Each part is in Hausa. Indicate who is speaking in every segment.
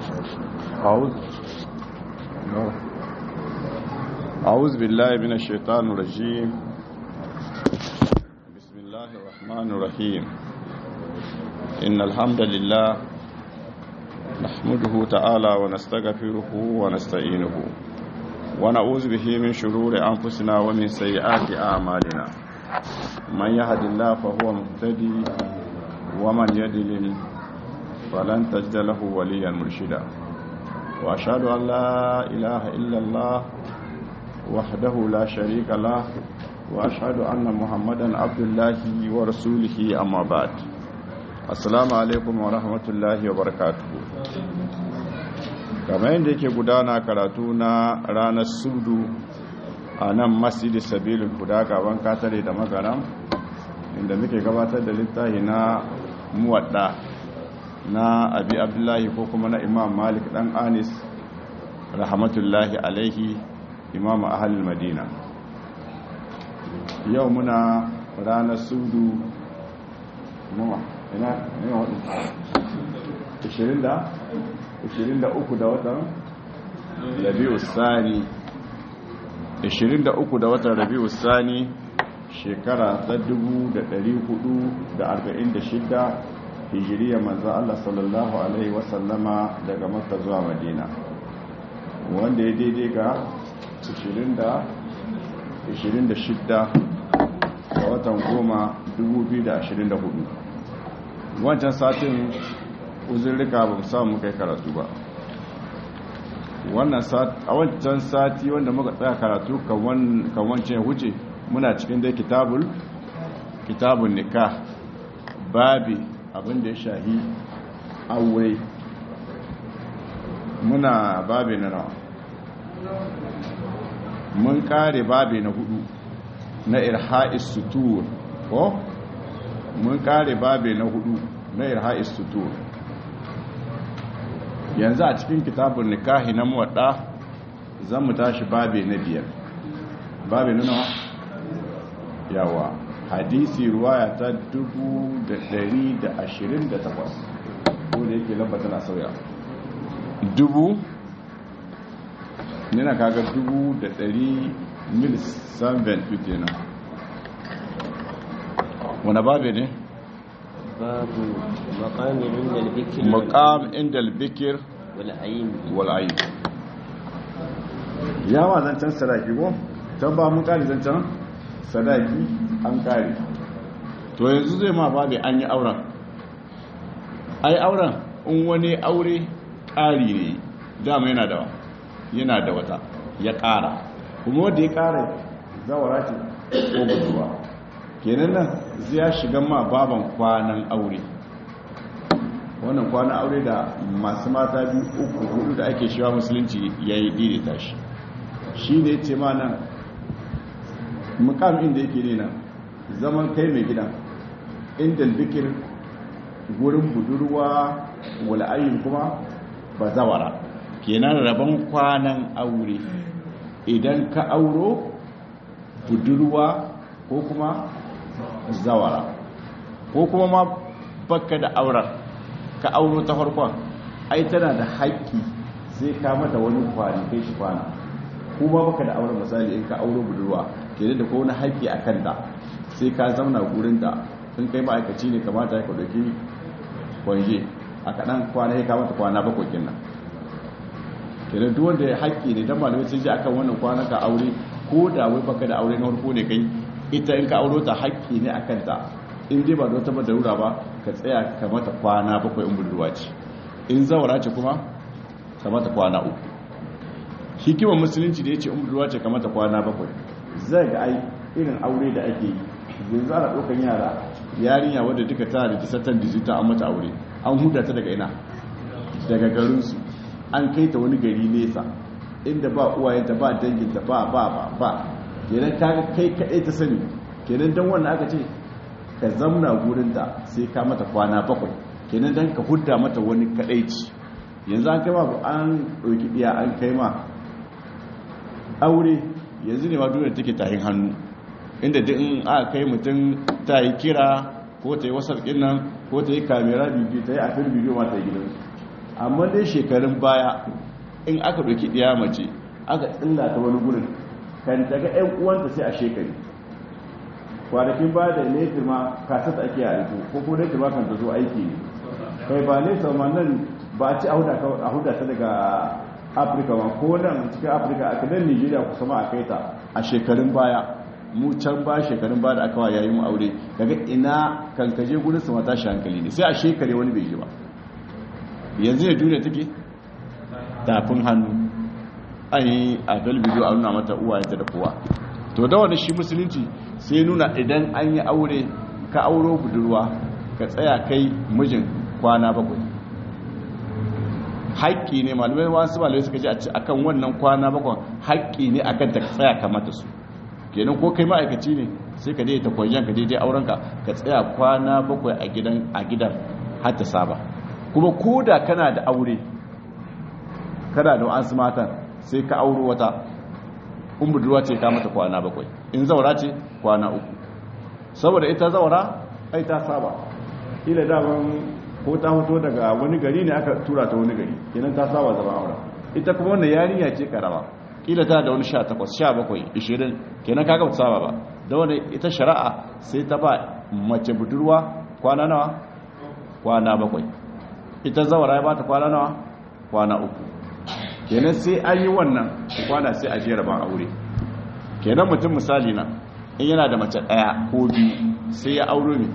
Speaker 1: أعوذ بالله من الشيطان الرجيم. بسم الله الرحمن الرحيم. إن الحمد لله نحمده تعالى ونستغفره ونستعينه ونعوذ به من شرور أنفسنا ومن سيئات أعمالنا. من يهد الله فهو مهتدي ومن يضلل فلن تجد له وليا مرشدا. وأشهد أن لا إله إلا الله وحده لا شريك له وأشهد أن محمدا عبد الله ورسوله أما بعد. السلام عليكم ورحمة الله وبركاته. kamar yadda yake gudana karatu na ranar sudu a nan masjidi sabilin guda gaban katare da magaram inda muke gabatar da littafi na muwadda na abi abdullahi ko kuma na imam malik dan anis rahmatullahi alaihi imam ahalul madina. Yau muna ranar sudu 23 da watan rabi'u sani 23 da watan rabi'u sani shekara ta 1446 hijiriya manzo Allah sallallahu alaihi wasallama daga Makka zuwa Madina, wanda ya daidai ga 26 ga watan 10 2024. wancan satin uzurrika ba mu samu kai karatu ba. A wancan sati wanda muka tsaya karatu kan wancan wuce muna cikin dai kitabun nikah, babi abinda ya shahi aure. muna babi na nawa mun kare babi na 4 na irha'is sutur ko mun kare babi na 4 na irha'is sutur. yanzu a cikin kitabun nikahi na muwadda zan mu tashi babi na 5. babi na nawa yawa hadisi ruwaya ta 1128 ko da yake lambata na sauya nina kaga 1100 kenan. wani babi ne?
Speaker 2: babu
Speaker 1: maqam inda al-bikr wal-ayn. yawa zancan sadaki ko can ba mun kare zancan sadaki an kare, to yanzu zai ma babi an yi auren. auren in wani aure ƙari ne dama yana da wata ya ƙara, kuma wanda ya ƙara zawara ce ko budurwa, kenan nan zai shiga ma baban kwanan aure. wannan kwanan aure da masu mata 2 3 4 da ake shiwa musulunci ya yi daidaita shi ne ce ma nan mukam inda yake ne nan zaman kai mai gidan inda bikir gurin budurwa wal'ayin kuma bazawara, kenan rabon kwanan aure. idan ka auro budurwa ko kuma zawara ko kuma ma baka da auren ka auro ta farkon, ai tana da haƙƙi sai ka mata wani kwani kai shi kwana, kuma baka da auren. misali in ka auro budurwa kenan da ko wani haƙƙi a kanta sai ka zauna gurinta. in kai ma'aikaci ne kamata ka ɗauki kwanje a kaɗan kwana ya kamata kwana 7 kenan. kenan duk wanda ya haƙƙi ne don malamai sun ji akan wannan kwana ka aure, ko da wai baka da aure na farko ne kai, ita in ka auro ta haƙƙi ne a kanta. in dai ba da wata madarura ba ka tsaya ka mata kwana 7 in budurwa ce, in zawara ce kuma ka mata kwana 3. hikimar musulunci da ya ce in budurwa ce ka mata kwana 7, zai ga ai irin aure da ake yi yanzu ana ɗaukan yarinya wadda duka tana da kisatan digital an mata aure, an huda ta daga ina, daga garinsu an kai ta wani gari nesa inda ba uwayenta ba danginta ba kenan kai kaɗai ta sani. kenan don wannan aka ce ka zamna gurinta sai ka mata kwana 7, kenan don ka hudda mata wani kaɗaici. yanzu an kai ma an ɗauki ɗiya an kai ma aure, yanzu ne ma duniya take tahin hannu, inda duk in aka kai mutum ta yi kira ko ta yi wasar ɗin nan ko ta yi kamera bidiyo, ta yi afin bidiyo ma ta yi gidansu. amma dai shekarun baya in aka ɗauki ɗiya mace aka tsilla ta wani gurin kan daga 'yan uwanta sai a shekari kwanakin ba da laifin ma kasata ake a aiko ko kuma laifin ma kan ta zo aiki ne kai ba ne sau nan ba a ci a huda ta daga afirka ma ko nan cikin afirka a kadan nigeria kusa ma a kai ta a shekarun baya mu can ba shekarun ba da aka wa yayin mu aure daga ina kankaje gudun su mata shi hankali ne sai a shekare wani bai ji ba yanzu ne duniya take tafin hannu an yi a talbijo a nuna mata uwa yadda da kowa to da wani shi musulunci sai nuna idan an yi aure ka auro budurwa ka tsaya kai mijin kwana 7 haƙƙi ne malamai wasu malamai suka ji a kan wannan kwana 7 haƙƙi ne akan ta tsaya kamata su kenan ko kai ma'aikaci ne sai ka daidaita kwanciyar ka daidai aurenka ka tsaya kwana 7 a gidan har ta saba kuma ko da kana da aure kana da wa'ansu matan sai ka auro wata in budurwa ce ka mata kwana 7 in zaura ce kwana 3 saboda ita zaura ai ta saba ila daban ko ta hoto daga wani gari ne aka tura ta wani gari kenan ta saba zama aure ita kuma wannan yarinya ce karama kila ta da wani 18 17 20 kenan kaga ba saba ba da wani ita shari'a sai ta ba mace budurwa kwana nawa kwana 7 ita zaura ya bata kwana nawa kwana 3 kenan sai an yi wannan kwana sai a jera ban aure kenan mutum misali na in yana da mace daya ko biyu sai ya auro ne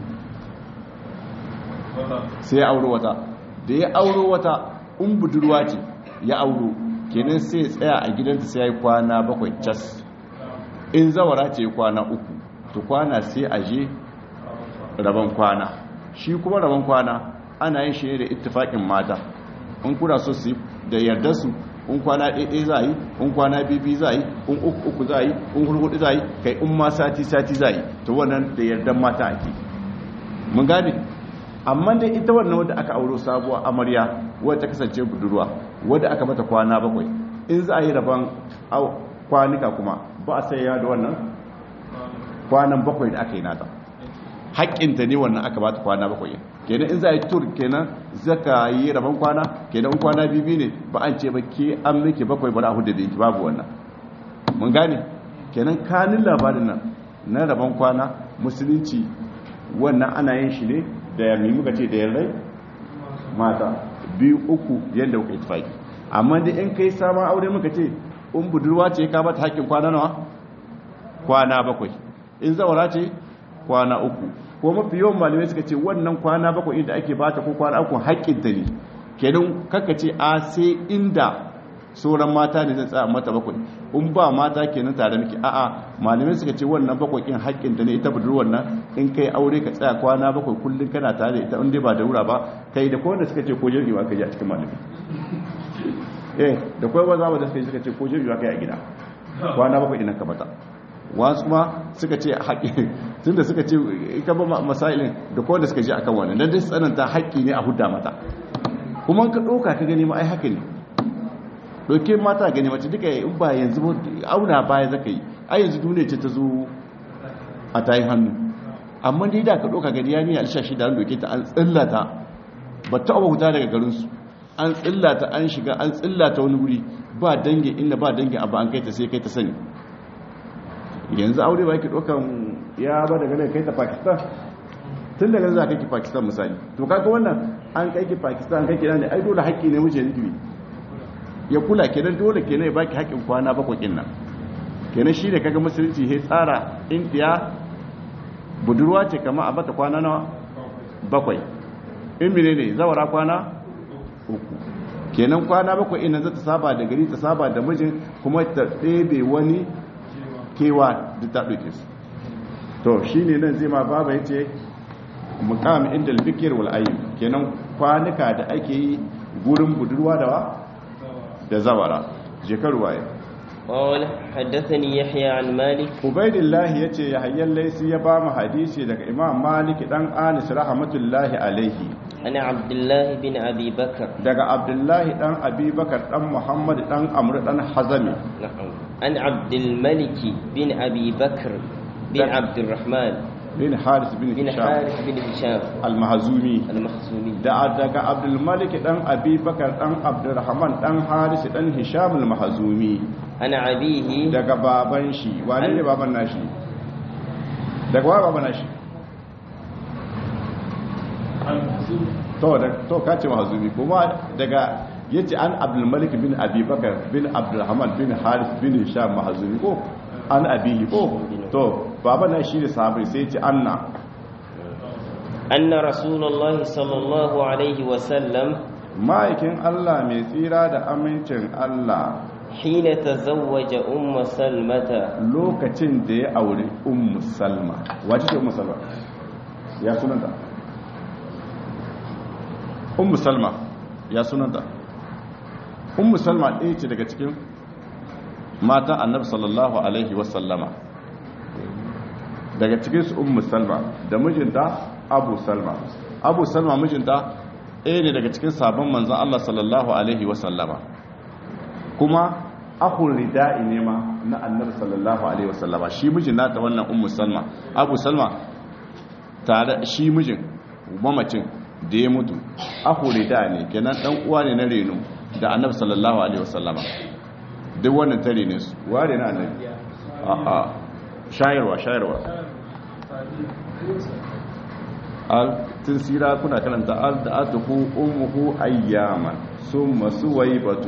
Speaker 1: sai ya auro wata da ya auro wata in budurwa ce ya auro kenan sai ya tsaya a gidanta sai ya yi kwana 7 cas in zawara ce kwana 3 to kwana sai a je rabon kwana shi kuma rabon kwana ana yin shi ne da ittifaƙin mata in kuna so su da yardar su in kwana ɗaiɗai za a yi in kwana bibi za a yi in uku za a yi in hulhudu za a yi kai in ma sati za a yi to wannan da yardar mata ake mun gane amma dai ita wannan wadda aka auro sabuwa amarya wadda ta kasance budurwa wadda aka mata kwana 7 in za a yi rabon kwanuka kuma ba a sai ya da wannan kwanan 7 da aka yi nata haƙƙinta ne wannan aka bata kwana 7 kenan in za a yi tur kenan zaka yi rabon kwana kenan kwana bibi ne ba an ce ba ke an miki 7 ba a hudu da yake babu wannan mun gane kenan kanin labarin nan na rabon kwana musulunci wannan ana yin shi ne da yammi muka ce da yarrai mata 2-3 yadda kuka ittifaki amma da in kai sabon aure muka ce in budurwa ce ka bata haƙƙin kwana nawa kwana 7 in zawara ce kwana 3 ko mafi yawan malamai suka ce wannan kwana 7 inda ake bata ko kwana 3 haƙƙin ta ne kenan kaka ce a sai inda sauran mata ne zai tsaya mata 7 in ba mata kenan tare miki a'a malamai suka ce wannan 7 kin haƙƙin ta ne ita budurwar nan in kai aure ka tsaya kwana 7 kullun kana tare da ita in dai ba da wura ba kai da kowanne suka ce ko jirgi ba kai a cikin malamai da kai wanda da suka ce ko jirgi ba kai a gida kwana 7 idan ka bata wasu kuma suka ce haƙƙi tunda suka ce ika ba masailin da kowanne suka ji akan wannan dan dai tsananta haƙƙi ne a hudda mata kuma ka ɗauka ka gani ma ai haka ne doke mata gani mace duka in ba yanzu auna baya zaka yi a yanzu duniya ce ta zo a tayi hannu amma dai da ka doka gani ya ni alshashi da an doke ta an tsillata ba ta abu huta daga garinsu an tsillata an shiga an tsillata wani wuri ba dangi inda ba dangi abu an kai ta sai kai ta sani yanzu aure ba ki dokan ya ba daga nan kai ta Pakistan tun daga za ka ki Pakistan misali to kaga wannan an kai ki Pakistan kai ki nan ai dole haƙƙi ne muje ne ya kula kenan dole kenan ya baki haƙin kwana 7 nan kenan shi da kaga musulunci sai tsara indiya budurwa ce kama a bata kwana nawa 7 in menene zawara kwana 3 kenan kwana 7 ina za ta saba da gari ta saba da mijin kuma ta ɗebe wani kewa da ta ɗauke su to shine nan zai ma baba yace muqam inda al-fikr wal ayyub kenan kwanuka da ake yi gurin budurwa da zawara jekar waye
Speaker 2: قال حدثني يحيى عن مالك
Speaker 1: عبيد الله yace yahya laysi ya ba mu hadisi daga imam malik dan anis rahmatullahi alaihi
Speaker 2: ana abdullah bin abi bakr
Speaker 1: daga abdullah dan abi bakr dan muhammad dan amr dan hazami
Speaker 2: an abdul malik bin abi bakr bin abdurrahman
Speaker 1: bin Haris bin
Speaker 2: bin
Speaker 1: Hisham
Speaker 2: Harith bin Hisham
Speaker 1: al-Mahzumi
Speaker 2: al-Makhzumi
Speaker 1: daga Abdul Malik dan Abi Bakar dan Abdurrahman dan Haris dan Hisham al-Mahzumi
Speaker 2: ana abihi
Speaker 1: daga baban shi wane ne baban nashi daga wa baban nashi to kace Mahzumi kuma daga yace an Abdul Malik bin Abi Bakar bin Abdurrahman bin Haris bin Hisham Mahzumi ko an abihi ko to baba na shi ne sahabi sai ce anna
Speaker 2: rasulullahi sallallahu alaihi wasallam
Speaker 1: ma'aikin Allah mai tsira da amincin Allah
Speaker 2: hina tazawwaja ummu salmata
Speaker 1: lokacin da ya aure ummu salma wace ce ummu salma ya sunanta ummu salma ya sunanta ummu salma ɗaya ce daga cikin matan annabi sallallahu alaihi wasallama daga cikin su ummu salma da mijinta abu salma mijinta ɗaya ne daga cikin sabon manzan Allah sallallahu alaihi wasallama kuma akhul rida'i ne ma na annabi sallallahu alaihi wasallama shi mijin nata wannan ummu salma abu salma tare shi mijin mamacin da ya mutu akhul rida'i ne kenan dan uwa ne na reno da annabi sallallahu alaihi wasallama duk wannan tare ne su ware na annabi a shayarwa tun sira kuna karanta al da atuhu ummuhu ayyaman summa suwaybatu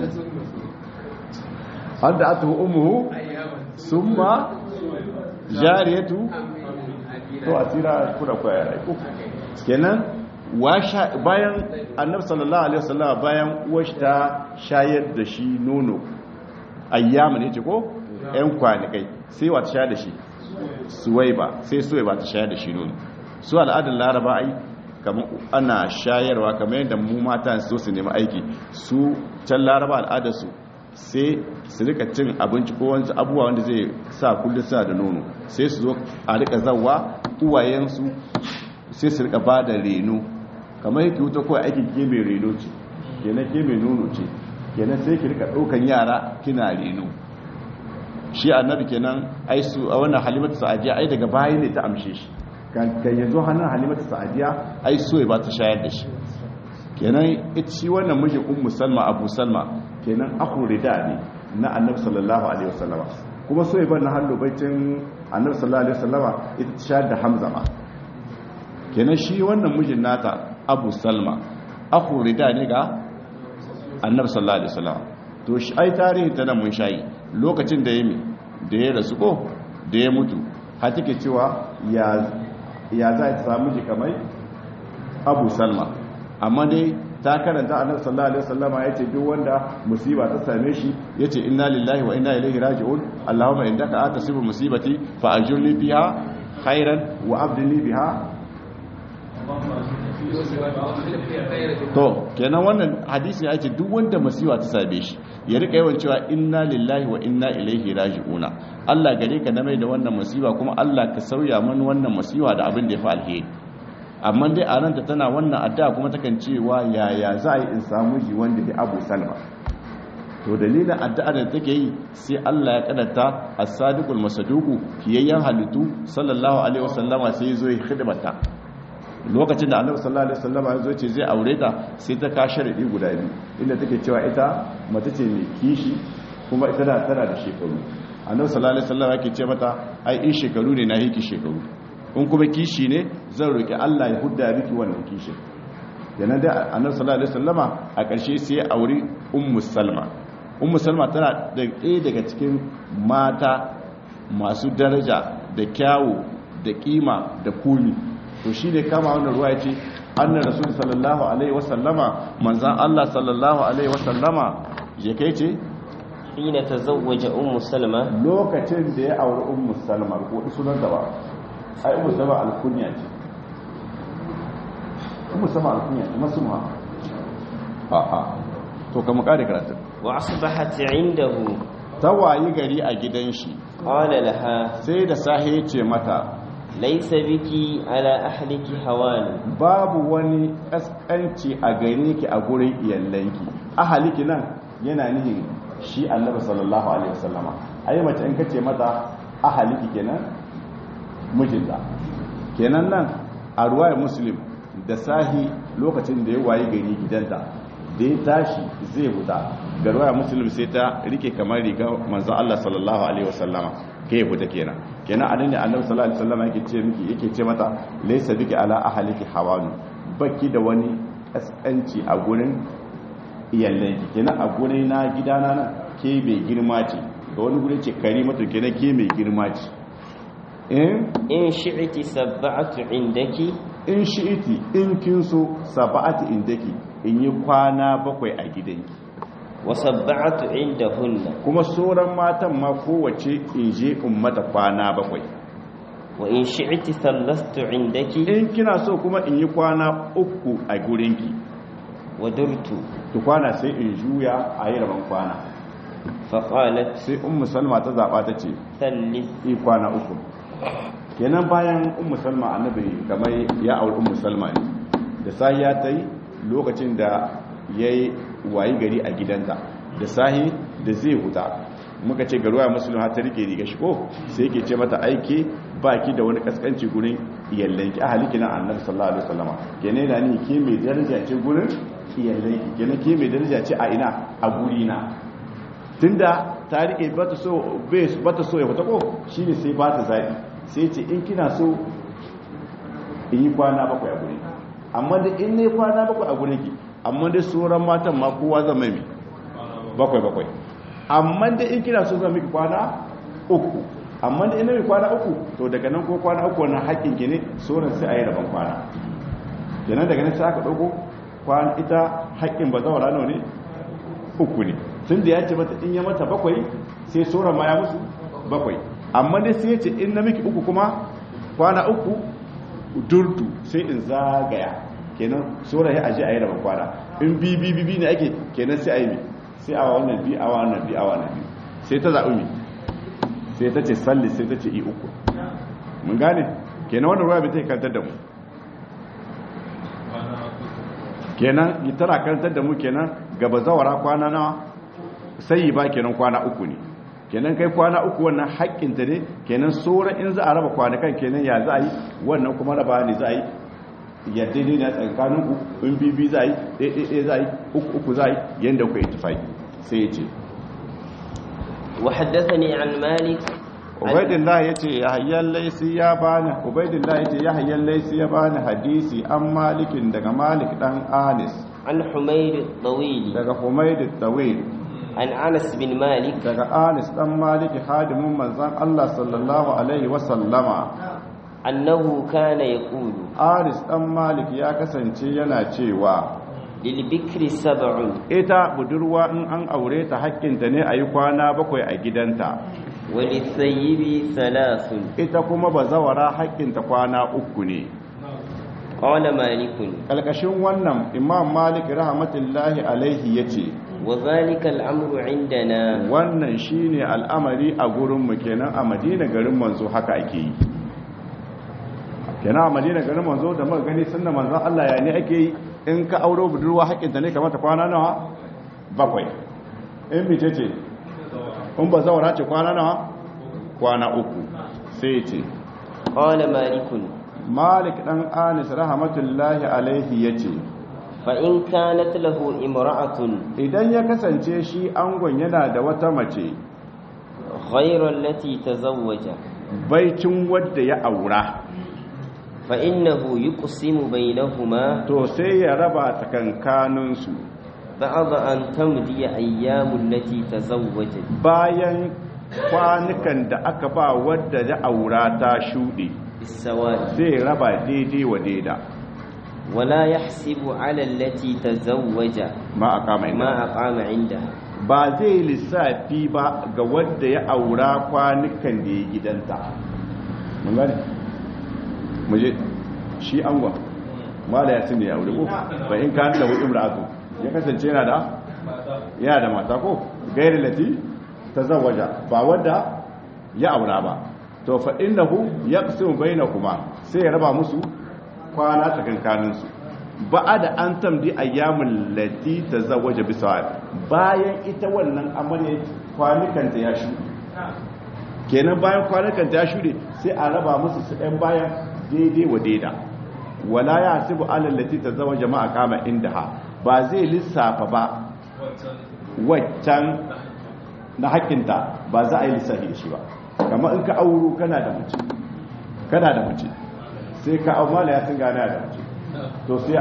Speaker 1: al da atuhu ummuhu summa jariyatu to asira kuna koyar ai kenan bayan annabi sallallahu alaihi wasallam bayan uwarshi ta shayar da shi nono ayyaman yace ko ƴan kwanikai sai wata shayar da shi suwaiba ta shayar da shi nono su al'adar laraba ai kamar ana shayarwa kamar yadda mu mata so su nemi aiki su can laraba al'adarsu sai su rika cin abinci ko wani abubuwa wanda zai sa kullum suna da nono sai su zo a rika zawa uwayensu sai su rika ba da reno kamar yake wuta kawai aikin ke mai reno ce kenan ke mai nono ce kenan sai ki rika ɗaukan yara kina reno shi annabi kenan ai su a wannan halimatu sa'adiya ai daga baya ne ta amshe shi kan yanzu hannun halimatu sa'adiya ai so ya ba ta shayar da shi kenan ita shi wannan miji ummu salma abu salma kenan akhu rida ne na annabi sallallahu alaihi wasallama kuma so ya bar na hallo baitin annabi sallallahu alaihi wasallama ita shayar da hamza ma kenan shi wannan mijin nata abu salma akhu rida ne ga annabi sallallahu alaihi wasallama to shi ai tarihi ta nan mun shayi lokacin da ya rasu ko da ya mutu har take cewa ya za ta samu jikamai abu salma amma dai ta karanta annabi sallallahu alaihi wasallama yace duk wanda musiba ta same shi yace inna lillahi wa inna ilaihi raji'un allahumma indaka atasibu musibati fa ajurni biha khairan wa abdini biha to kenan wannan hadisi ya ce duk wanda musiba ta same shi ya rika yawan cewa inna lillahi wa inna ilaihi raji'una Allah gare ka na mai da wannan musiba kuma Allah ka sauya mana wannan musiba da abin da ya fi alheri amma dai a ranta tana wannan addu'a kuma takan cewa yaya za a yi in samu ji wanda ya Abu Salma to dalilin addu'a da take yi sai Allah ya kadata as-sadiqul masaduqu kiyayyan halittu sallallahu alaihi wasallama sai ya zo ya khidmata lokacin da annabi sallallahu alaihi wasallama ya zo ce zai aure ta sai ta ka sharadi guda biyu inda take cewa ita mace ce mai kishi kuma ita da tana da shekaru annabi sallallahu alaihi wasallama yake ce mata ai in shekaru ne na hiki shekaru in kuma kishi ne zan roki Allah ya hudda miki wannan kishi yana da annabi sallallahu alaihi wasallama a ƙarshe sai ya aure ummu salma tana da ɗaya daga cikin mata masu daraja da kyawu da kima da kuni to shi ne kama wannan ruwa ya ce annan rasul sallallahu alaihi wasallama manzan Allah sallallahu alaihi wasallama ya kai ce
Speaker 2: hina tazawwaja ummu salma
Speaker 1: lokacin da ya auri ummu salma ko sunan da ba ai ummu salma alkunya ce ummu salma alkunya ce masuma to kama kare karatu
Speaker 2: wa asbahat indahu
Speaker 1: tawayi gari a gidan shi
Speaker 2: qala laha
Speaker 1: sai da sahi ce mata
Speaker 2: laisa biki ala ahliki hawani
Speaker 1: babu wani kaskanci a gare ki a gurin iyalanki ahaliki nan yana nihin shi annabi sallallahu alaihi wasallama ai mace in kace mata ahaliki kenan mijinta kenan nan a ruwayar muslim da sahi lokacin da ya wayi gari gidanta da ya tashi zai huta ga ruwayar muslim sai ta rike kamar riga manzo Allah sallallahu alaihi wasallama kai ya huta kenan anan ne annabi sallallahu alaihi wasallama yake ce mata laysa biki ala ahliki hawanu baki da wani kaskanci a gurin iyalanki kenan a gurin na gidana nan ke mai girma ce ga wani gurin ce karimatu kenan ke mai girma ce
Speaker 2: in shi'iti sab'atu indaki
Speaker 1: in shi'iti in kin so sab'atu indaki in yi kwana 7 a gidanki
Speaker 2: wa sab'atu indahunna
Speaker 1: kuma sauran matan ma kowace in je in mata kwana 7
Speaker 2: wa in shi'iti sallastu indaki
Speaker 1: in kina so kuma in yi kwana 3 a gurinki
Speaker 2: wa durtu
Speaker 1: to kwana sai in juya a yi rabon kwana
Speaker 2: fa qalat
Speaker 1: sai ummu salma ta zaba ta ce
Speaker 2: sallis
Speaker 1: kwana 3 kenan bayan ummu salma annabi kamar ya aure ummu salma ne da sahi ya tai lokacin da yayi wayi gari a gidanta da sahi da zai huta muka ce garuwa musulun har ta rike riga shi ko sai yake ce mata aike baki da wani kaskanci gurin iyallanki ahaliki na annabi sallallahu alaihi wasallama kenan da ni ke mai daraja ce gurin iyallanki kenan ke mai daraja ce a ina a guri na tunda ta rike bata so ya fita ko shine sai ba ta zabi sai ce in kina so in yi kwana 7 a guri amma da in ne kwana 7 a gurin ki amma da sauran matan ma kowa zan mai 7 amma da in kina so zan miki kwana 3 amma da in ne kwana 3 to daga nan ko kwana 3 wannan haƙƙin ki ne sauran sai a yi rabon kwana kenan daga nan sai aka dauko kwana ita haƙƙin bazawara nawa ne 3 ne tun da ya ce mata in ya mata 7 sai sauran ma ya musu 7 amma dai sai ya ce in na miki 3 kuma kwana 3 durtu sai in zagaya kenan sauran ya aje a yi rabon kwana in bi ne ake kenan sai a yi sai awa wannan bi awa wannan bi awa wannan bi sai ta zaɓi mi sai ta ce salli sai ta ce i 3 mun gane kenan wannan ruwa bai ta kantar da mu kenan tana kantar da mu kenan gaba zawara kwana nawa sai ba kenan kwana 3 ne kenan kai kwana 3 wannan haƙƙinta ne kenan sauran in za a raba kwanakan kenan ya za a yi wannan kuma raba ne za a yi yadda ne na tsakaninku in bibi za a yi ɗaiɗaiɗai za a yi 3 za a yi yadda ku yi tufai sai ya ce
Speaker 2: وحدثني عن مالك
Speaker 1: ubaidillah yace yahyan laysi ya bani ubaidillah yace yahyan laysi ya bani hadisi an malikin daga malik dan anis
Speaker 2: عن حميد الطويل
Speaker 1: daga humayd at-tawil
Speaker 2: عن أنس بن مالك
Speaker 1: daga anis dan malik hadimin manzon Allah sallallahu alaihi wa sallama
Speaker 2: أنه كان يقول
Speaker 1: anis dan malik ya kasance yana cewa
Speaker 2: للبكر 7
Speaker 1: ita budurwa in an aure ta hakkinta ne ayi kwana 7 a gidanta
Speaker 2: وللثيب 3
Speaker 1: ita kuma bazawara hakkinta kwana 3 ne
Speaker 2: قال مالك
Speaker 1: kalkashin wannan imam malik rahmatullahi alaihi yace
Speaker 2: وذلك الأمر عندنا
Speaker 1: wannan shine al'amari a gurin mu kenan a Madina garin manzo haka ake yi kenan a Madina garin manzo da muka gani sunna manzo Allah ya ne ake yi in ka auro budurwa hakkinta ne kamata kwana nawa 7 in bice ce in ba zawara ce kwana nawa kwana 3 sai ce
Speaker 2: قال مالك
Speaker 1: malik dan anis rahmatullahi alaihi yace
Speaker 2: فإن كانت له امرأة
Speaker 1: idan ya kasance shi angon yana da wata mace
Speaker 2: غير التي تزوج
Speaker 1: baicin wadda ya aura
Speaker 2: فإنه يقسم بينهما
Speaker 1: to sai ya raba tsakankaninsu
Speaker 2: بعد أن تمضي أيام التي تزوجت
Speaker 1: bayan kwanukan da aka ba wadda ya aura ta shuɗe
Speaker 2: بالسواد
Speaker 1: sai raba daidai wa daida
Speaker 2: ولا يحسب على التي تزوج
Speaker 1: ma aqama inda
Speaker 2: ما أقام عندها
Speaker 1: ba zai lissafi ba ga wadda ya aura kwanukan da ya gidanta mun gane muje shi angon mala ya tune ya aure ko fa in kan da imra'atu ya kasance yana da mata ko gairi lati tazawwaja ba wadda ya aura ba to fa innahu yaqsimu bainakuma sai ya raba musu kwana tsakankanin su ba'ada an tamdi ayyamul lati tazawwaja bisawab bayan ita wannan amarya kwanukan ta ya shuɗe kenan bayan kwanukan ta ya shuɗe sai a raba musu su ɗan bayan daidai wa daida wala ya hasibu alallati tazawa jama'a kama indaha ba zai lissafa ba waccan na hakinta ba za a yi lissafi da shi ba kamar in ka auro kana da mace sai ka auro mala ya sun gane da mace to sai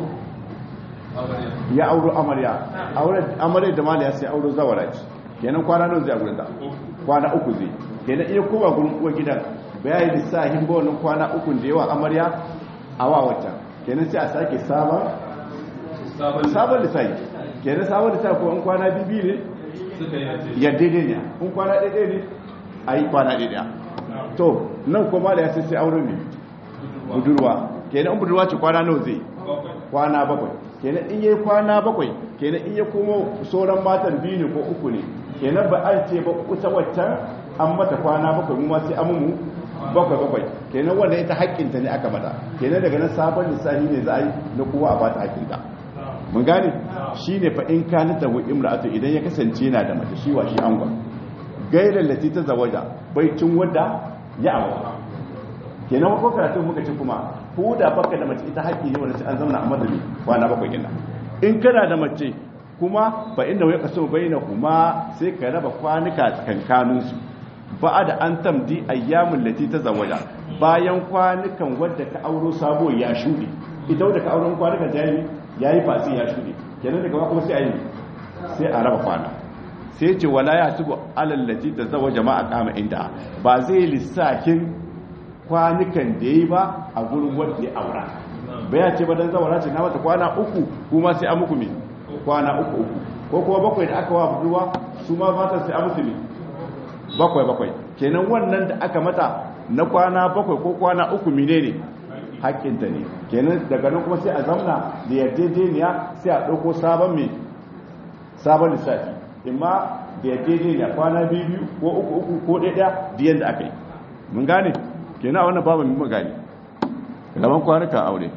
Speaker 1: ya auro amarya da mala ya sai auro zawara ce kenan kwana nan zai gurin da kwana uku zai kenan iya kuma gurin uwa gidan bayan lissafin ba wannan kwana uku da yawa amarya a wa waccan kenan sai a sake sabon lissafi kenan sabon lissafi ko in kwana bibi ne yadda ne in kwana ɗaiɗaya ne a yi kwana ɗaiɗaya to nan kuma da ya sai aure ne budurwa kenan in budurwa ce kwana nawa zai kwana bakwai kenan in yi kwana bakwai kenan in yi kuma sauran matan biyu ne ko uku ne kenan ba an ce ba kusa waccan an mata kwana bakwai mu ma sai amumu bakwai kenan wanda ita haƙƙinta ne aka mata kenan daga nan sabon lissafi ne za a yi na kowa a bata haƙƙinta mun gane shi ne fa in kanata wa imra'atu idan ya kasance yana da mace shi wa shi angon gairar lati ta zawaja bai cin wadda ya awa kenan ko karatu muka ci kuma ko da baka da mace ita haƙƙi ne wanda sai an zauna a madani kwana bakwai kenan in kana da mace kuma fa inda ya kaso kuma sai ka raba kwanuka tsakankanin su ba da an tamdi ayyamul lati ta zawaja bayan kwanukan wadda ka auro sabo ya shuɗe ita wadda ka auro kwanukan ta yayi fasi ya shuɗe kenan daga kuma sai a yi sai a raba kwana sai ce wala ya tubu alallati ta zawa jama'a kama inda ba zai lissafin kwanukan da yayi ba a gurin wanda ya aura ba ya ce ba dan zawara ce na mata kwana uku kuma sai a muku me kwana uku ko kuma bakwai da aka wa budurwa su ma mata sai a musu me bakwai kenan wannan da aka mata na kwana bakwai ko kwana uku menene haƙƙinta ne kenan daga nan kuma sai a zamna da yarjejeniya sai a ɗauko sabon lissafi imma da yarjejeniya kwana biyu ko uku ko ɗaya diyan da aka yi mun gane kenan wannan babu mun gane gaban kwanuka aure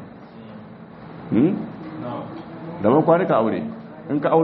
Speaker 1: gaban kwanuka aure in ka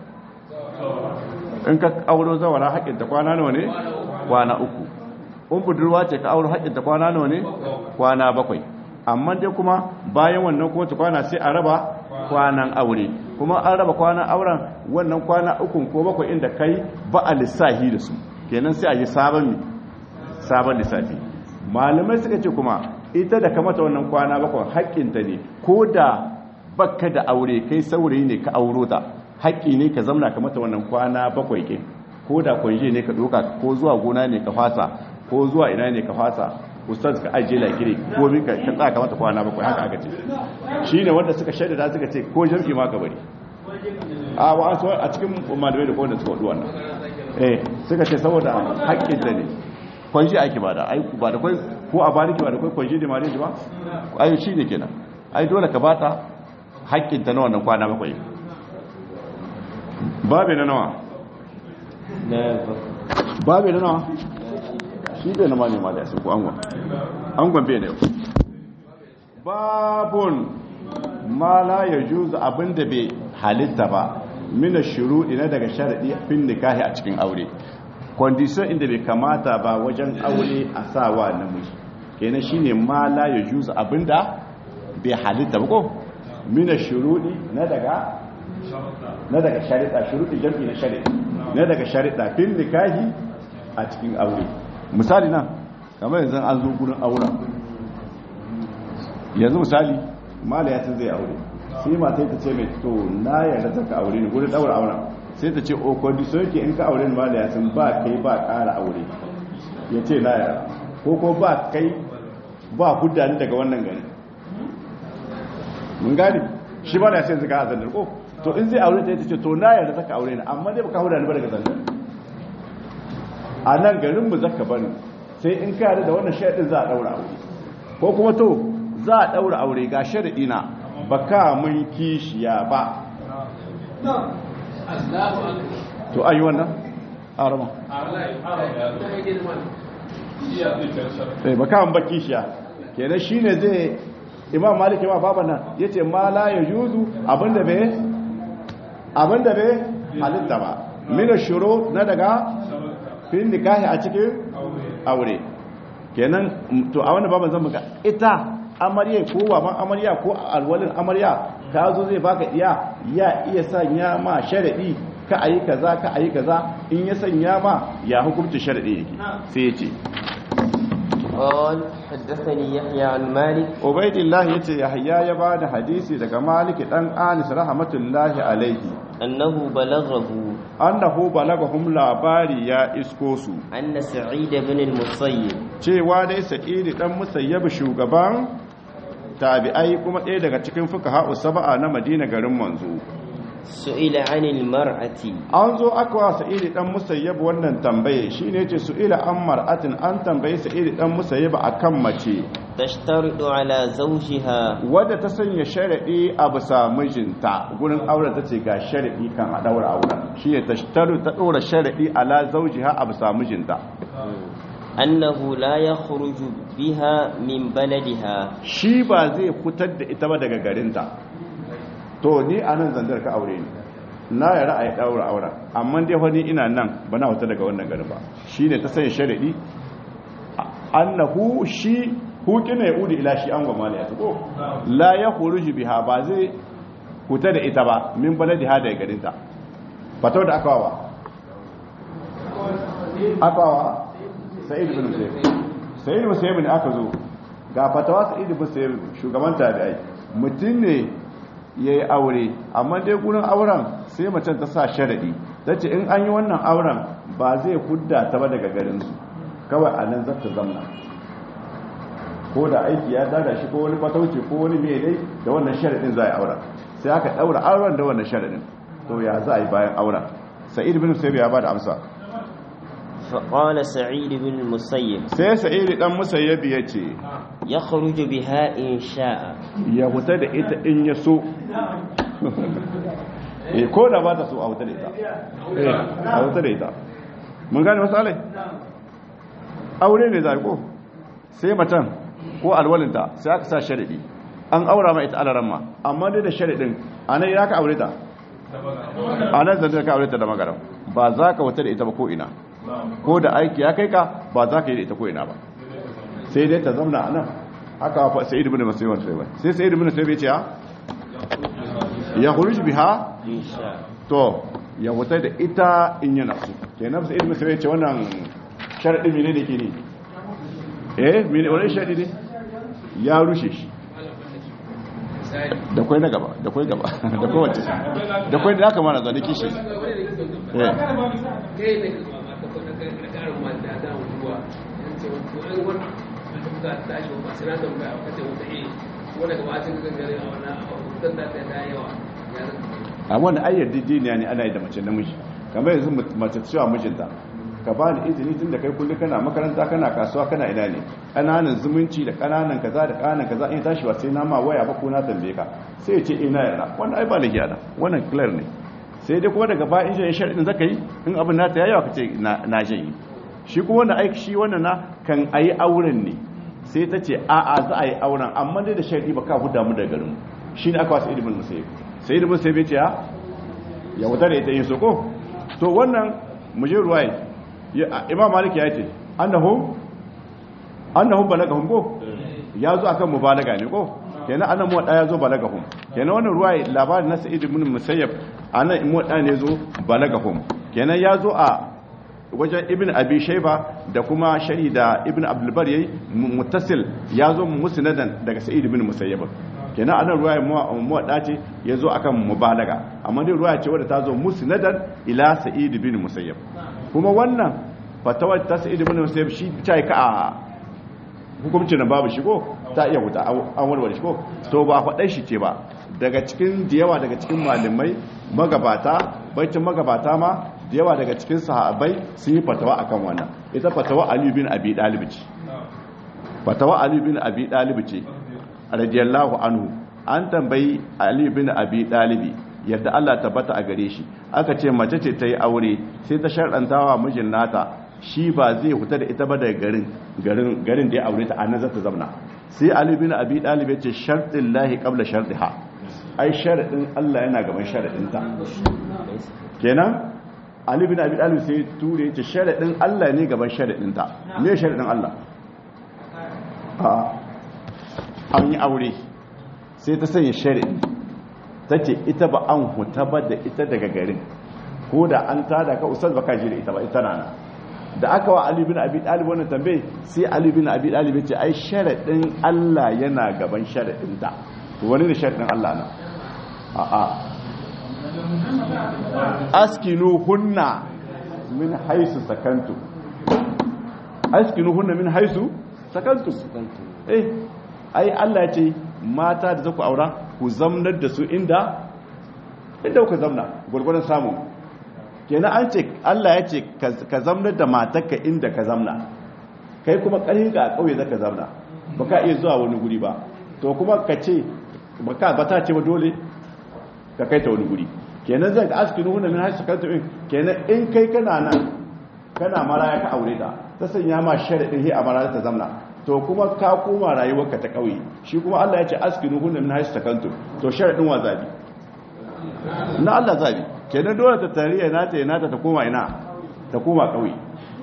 Speaker 1: auro zawara haƙƙinta kwana nawa ne kwana uku in budurwa ce ka auro haƙƙinta kwana nawa ne kwana bakwai amma dai kuma bayan wannan kuma ta kwana sai a raba kwanan aure kuma an raba kwanan auren wannan kwana ukun ko bakwai inda kai ba a lissahi da su kenan sai a yi sabon lissafi malamai suka ce kuma ita da kamata wannan kwana bakwai haƙƙinta ne ko da baka da aure kai saurayi ne ka auro ta haƙƙi ne ka zamna ka mata wannan kwana bakwai ke ko da kwanje ne ka doka ko zuwa gona ne ka fasa ko zuwa ina ne ka fasa ustaz ka ajiye lakire ko min ka tsaka mata kwana bakwai haka aka ce shine wanda suka shaida suka ce ko jam'i ma ka bari a wa a cikin malamai da kowanne suka wadu wannan suka ce saboda haƙƙin da ne kwanje ake bada ai ba da kai ko a bariki ba da kai kwanje da mare ba ai shine kenan ai dole ka bata haƙƙin ta na wannan kwana bakwai babe na nawa babe na nawa shi bai na malima da yasin ko angon bai da yau babun ma la ya juzu abinda bai halitta ba mina shuruɗi na daga sharaɗi fin nikahi a cikin aure condition inda bai kamata ba wajen aure a sawa namiji kenan shine ma la ya juzu abinda bai halitta ba ko mina shuruɗi na daga shariɗa shuruɗi jam'i na shariɗa na daga shariɗa fin nikahi a cikin aure misali nan kamar yanzu an zo gurin auren yanzu misali mala ya zai aure sai mata ta ce mai to na yarda ta ka aure ni gurin daura auren sai ta ce o condition yake in ka aure ni mala ya san ba kai ba ƙara aure ya ce na yarda ko ba kai ba hudda ni daga wannan gari mun gani shi ba da sai zaka azandar ko to in zai aure ta ce to na yarda ta ka aure ni amma dai baka hudda ni ba daga zandar a nan garin mu zaka bani sai in ka yarda da wannan sharadin za a daura aure ko kuma to za a daura aure ga sharadi na baka mun kishiya ba to ayi wannan arama baka mun ba kishiya kenan shine zai imam malik ma baban nan yace ma la yajuzu abinda bai halitta ba min ashuru na daga fin nikahi a cikin aure kenan to a wannan baban zan muka ita amarya ko baban amarya ko alwalin amarya ka zo zai baka ya iya sanya ma sharadi ka ayi kaza in ya sanya ma ya hukunci sharadi yake sai ya ce
Speaker 2: قال حدثني يحيى عن مالك
Speaker 1: عبيد الله yace Yahya ya bada hadisi daga Malik dan Anis rahmatullahi alaihi annahu balagahum labari ya isko su
Speaker 2: anna Sa'id ibn al-Musayyib
Speaker 1: cewa dai Sa'id dan Musayyib shugaban tabi'ai kuma ɗaya daga cikin fuqaha sab'a na Madina garin manzo
Speaker 2: su'ila 'anil mar'ati
Speaker 1: an zo akwa Sa'id dan Musayyib wannan tambaye shine yace su'ila an mar'atin an tambaye Sa'id dan Musayyib akan mace
Speaker 2: tashtaridu ala zawjiha
Speaker 1: wadda ta sanya sharadi a bisa mijinta gurin auren tace ga sharadi kan a daura auren shine tashtaru ta dora sharadi ala zawjiha a bisa mijinta
Speaker 2: annahu la yakhruju biha min baladiha
Speaker 1: shi ba zai fitar da ita ba daga garinta to ni anan zandar ka aure ni na ya ra'ayi daura auren amma dai fa ni ina nan ba na fita daga wannan garin ba shine ta sanya sharadi annahu shi hukina yaudi ila shi an goma ne ya tuko la yakhruju biha ba zai fita da ita ba min baladiha daga garinta fatawa da akawa Sa'id ibn Musayyib ne aka zo ga fatawa Sa'id ibn Musayyib shugaban tabi'ai mutum ne yayi aure amma dai gurin auren sai macen ta sa sharadi tace in an yi wannan auren ba zai hudda ta ba daga garin su kawai anan zata zamna ko da aiki ya daga shi ko wani fatauci ko wani mai dai da wannan sharadin za a yi auren sai aka daura auren da wannan sharadin to ya za a yi bayan auren Sa'id ibn Musayyib ya bada amsa
Speaker 2: فقال سعيد بن المسيب
Speaker 1: sai Sa'id dan Musayyib yace
Speaker 2: يخرج بها إن شاء
Speaker 1: ya huta da ita in ya so ko da ba ta so a huta da ita a huta da ita mun gane masalai aure ne zai ko sai matan ko alwalinta sai aka sa sharadi an aura ma ita alaramma amma dai da sharadin anan ya ka aure ta anan zan ka aure ta da magaram ba za ka huta da ita ba ko ina ko da aiki ya kai ka ba za ka yi da ita ko ina ba sai dai ta zamna a nan haka fa Sa'id ibn Musayyib sai Sa'id ibn Musayyib ya ce ya khuruj biha to ya wuta da ita in yana su kenan Sa'id ibn Musayyib ya ce wannan sharadi ne da ke ne mene wannan sharadi ne ya rushe shi da kwai na gaba da kwai gaba da kwai wacce da kwai da aka mana zane kishi a wani ayyar didiniya ne ana yi da mace namiji kamar yanzu mace cewa mijinta ka ba ni izini tun da kai kullum kana makaranta kana kasuwa kana ina ne ƙananan zumunci da ƙananan kaza da ƙananan kaza in tashi ba sai na ma waya ba ko na tambaye ka sai ya ce ina yana wannan ai ba da gyara wannan clear ne sai dai kuma daga bayan jin shar'in zaka yi in abin nata yayi ka ce na jin shi kuma wannan aiki shi wannan na kan ayi auren ne sai ta ce a za a yi auren amma dai da shar'i ba ka huda mu da garin shi ne aka wasu ibn musayyib sai ibn musayyib ya ce ya wuta da ita yin so ko to wannan muje ruwaya imam malik ya ce annahum balagahum ko ya zo akan mubalaga ne ko kenan anan mu ya zo balagahum kenan wannan ruwaya labarin na sa'id ibn musayyib anan mu ne zo balagahum kenan ya zo a wajen ibn abi shayba da kuma shari da ibn abdul bar yayi muttasil ya zo musnadan daga sa'id ibn musayyib kenan anan ruwaya mu ce ya zo akan mubalaga amma dai ruwaya ce wadda ta zo musnadan ila sa'id ibn musayyib kuma wannan fatawar ta sa'id ibn musayyib shi ta ka a hukuncin da babu shigo ta iya wuta an warware shigo to ba faɗai shi ce ba daga cikin yawa daga cikin malamai magabata baitin magabata ma da yawa daga cikin sahabbai sun yi fatawa akan wannan ita fatawa Ali bin Abi Talib ce fatawa Ali bin Abi Talib ce radiyallahu anhu an tambayi Ali bin Abi Talib yadda Allah tabbata a gare shi aka ce mace ce ta yi aure sai ta sharɗantawa mijin nata shi ba zai huta da ita ba daga garin da ya aure ta annan zata zamna sai Ali bin Abi Talib ya ce shartin lahi qabla shartiha ai sharadin Allah yana gaban sharadin ta kenan Ali bin Abi Talib sai ture ya ce sharadin Allah ne gaban sharadin ta me sharadin Allah an yi aure sai ta sanya shari'i ta ce ita ba an huta ba da ita daga garin ko da an tada ka usar baka ji da ita ba ita nana da aka wa Ali bin Abi Talib wannan tambaye sai Ali bin Abi Talib ce ai sharadin Allah yana gaban sharadin ta to wani ne sharadin Allah na askinu hunna min haisu sakantu askinuhunna min haisu sakantu ai Allah ya ce mata da zaku aura ku zamnar da su inda ku zamna gurgurdan samu kenan an ce Allah ya ce ka zamnar da matarka inda ka zamna kai kuma ƙarfi ga kauye zaka zamna baka iya zuwa wani guri ba to kuma ka ce ba ta ce ba dole ka kai ta wani guri kenan zan ga askinuhunna min haisu sakantu kenan in kai kana nan kana maraya ka aure ta sanya ma sharadin hi a maraya ta zamna to kuma ka koma rayuwarka ta kauye shi kuma Allah ya ce askinu hunna min haythu sakantum to sharadin wa zabi na Allah zabi kenan dole ta tariya nata ta koma ina ta koma kauye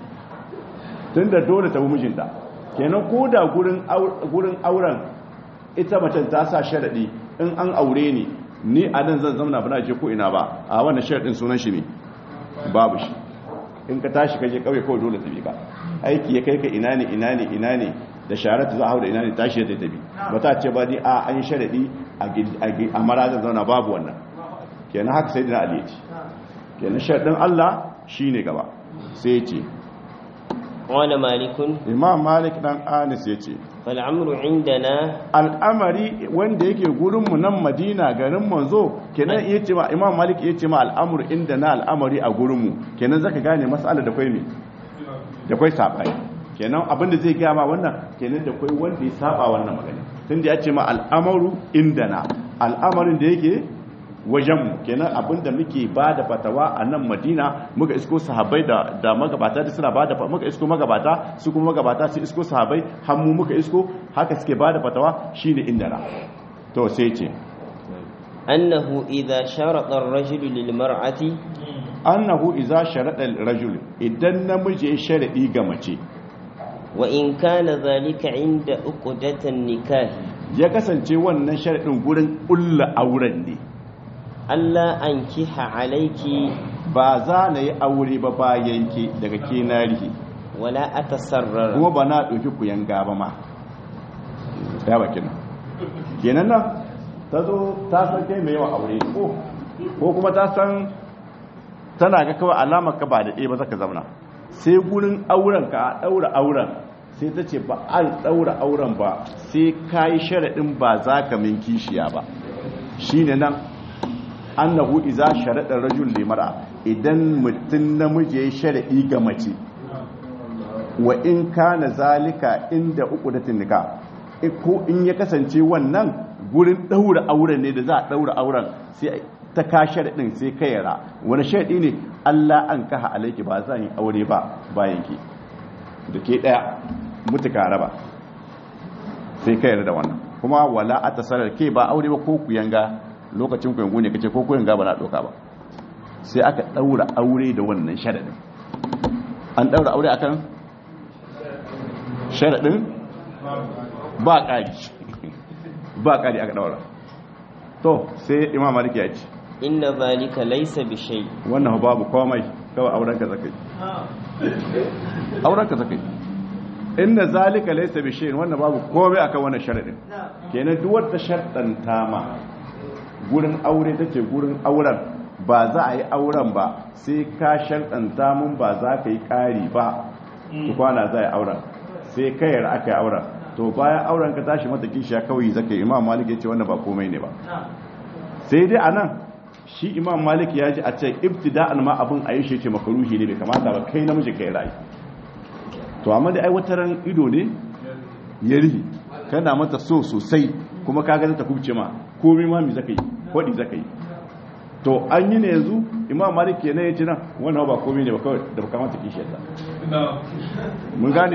Speaker 1: tunda dole ta bi mijinta kenan koda gurin auren ita macen ta sa sharadi in an aure ni a nan zan zamna bana je ko ina ba a wannan sharadin sunan shi ne babu shi in ka tashi kaje kauye kawai dole ta bi ka aiki ya kai ka ina ne da sharatu za a hau da ina ne tashi da tabi ba ta ce ba ni a an sharadi a marazan zauna babu wannan kenan haka sai dina aliyaci kenan sharadin Allah shine gaba sai ya ce
Speaker 2: wala malikun
Speaker 1: imam malik dan anis ya ce
Speaker 2: fal'amru indana
Speaker 1: al'amari wanda yake gurinmu nan madina garin manzo kenan iya ce ma imam malik iya ce ma al'amru indana al'amari a gurinmu kenan zaka gane mas'alar da kwai me da kwai sabai kenan abinda zai gaya ma wannan kenan da kwai wanda ya saba wannan magana tunda ya ce ma al'amru indana al'amarin da yake wajenmu kenan abinda muke ba da fatawa a nan madina muka isko sahabbai da magabata da suna ba da muka isko magabata su kuma magabata su isko sahabbai hannu muka isko haka suke ba da fatawa shine indana to sai ce
Speaker 2: annahu idza sharata ar-rajulu lil mar'ati
Speaker 1: annahu idza sharata ar-rajul idan namiji ya sharadi ga mace
Speaker 2: wa in kana zalika inda uqdatan nikah
Speaker 1: ya kasance wannan sharadin gurin ulla auren ne
Speaker 2: Allah an kiha alaiki
Speaker 1: ba za na yi aure ba bayan ki daga ke narihi
Speaker 2: wala atasarrar
Speaker 1: kuma ba na ɗauki ku yanga ba ma ya ba kenan nan ta zo ta san kai mai yawan aure ko kuma ta san tana ga kawai alamar ka ba da ɗaya ba zaka zauna sai gurin auren ka a ɗaura auren sai ta ce ba an ɗaura auren ba sai ka yi sharaɗin ba za ka min kishiya ba shi ne nan annahu iza sharaɗa rajul limara idan mutum namiji ya yi sharaɗi ga mace wa in kana zalika inda uqdatin nikah ko in ya kasance wannan gurin daura auren ne da za a daura auren sai ta ka sharaɗin sai ka yara wani sharaɗi ne Allah an kaha alaiki ba zan yi aure ba bayan ki da ke daya mutuka raba sai ka yara da wannan kuma wala atasarar ke ba aure ba ko ku yanga lokacin ku yangu ne kace ko ku yanga ba na doka ba sai aka daura aure da wannan sharaɗin an daura aure akan sharaɗin ba ƙari aka daura to sai imam malik ya ce
Speaker 2: inna zalika laysa bi shay
Speaker 1: wannan babu komai kawai aurenka zakai inna zalika laysa bi shay wannan babu komai akan wannan sharaɗin kenan duk wanda sharɗanta ma gurin aure take gurin auren ba za a yi auren ba sai ka sharɗanta mun ba za ka yi ƙari ba kwana za a yi auren sai kayar aka yi auren to bayan auren ka tashi mata kishiya kawai zaka imam malik ya ce wannan ba komai ne ba sai dai anan shi imam malik ya ji a ce ibtida'an ma abin a yi shi ce makaruhi ne bai kamata ba kai namiji kai rayu to amma dai ai wataran ido ne ya rihi kana mata so sosai kuma ka ga ta kubce ma komai ma mi zaka yi wadi zaka yi to an yi ne yanzu imam malik kenan ya ce nan wannan ba komai ne ba kawai da kamata kishiyar ta mun gane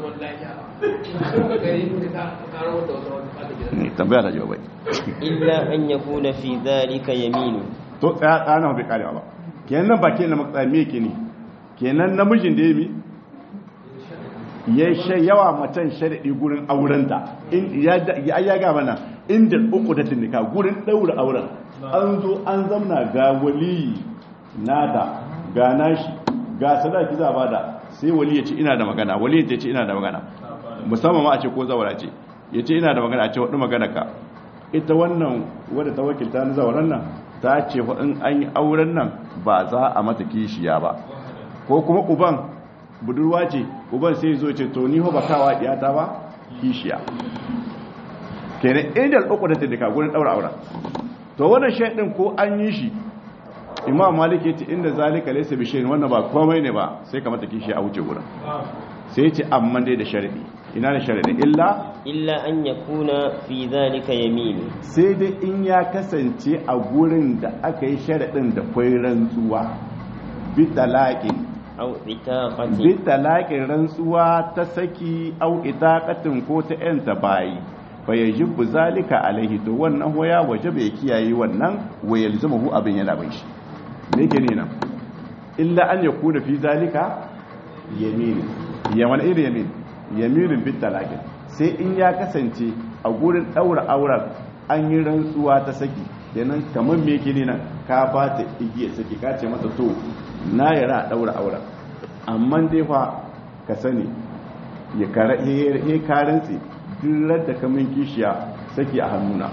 Speaker 1: tambaya da jawabai
Speaker 2: illa an yakuna fi dhalika yaminu
Speaker 1: to tsana bai karewa ba kenan ba kenan matsaya me yake ne kenan namijin da yami yawa macen sharadi gurin aurenta in ya ga mana inda uqdatin nikah gurin daura auren an zo an zamna ga wali nada ga nashi ga sadaki za bada sai wali ya ce ina da magana wali ya ce ina da magana musamman ma a ce ko zawara ce ya ce ina da magana a ce wadda magana ka ita wannan wadda ta wakilta na zawaran nan ta ce in an yi auren nan ba za a mata kishiya ba ko kuma uban budurwa ce uban sai zo ce to ni ho ba kawa diyata ba kishiya kenan idan uku da tindika gurin daura auren to wannan shaidin ko an yi shi imam malik ya ce inda zalika laysa bi shay'in wannan ba komai ne ba sai ka mata kishiya a wuce gurin sai ya ce amma dai da sharadi ina da sharadi
Speaker 2: illa an yakuna fi zalika yamin
Speaker 1: sai dai in ya kasance a gurin da aka yi sharadin da kwai rantsuwa bi talaqin
Speaker 2: aw itaqatin
Speaker 1: bi talaqin rantsuwa ta saki aw itaqatin ko ta yanta bayi fa yajibu zalika alaihi to wannan hoya wajaba ya kiyaye wannan wa yalzamuhu abin yana bai shi me yake ne nan illa an yakuna fi zalika yamin yawan irin yamin yamirin bit talaqin sai in ya kasance a gurin daura auren an yi rantsuwa ta saki kenan kamar me yake ne nan ka fata igiya saki ka ce mata to na yara daura auren amma dai fa ka sani ya karantsi duk da kamun kishiya saki a hannuna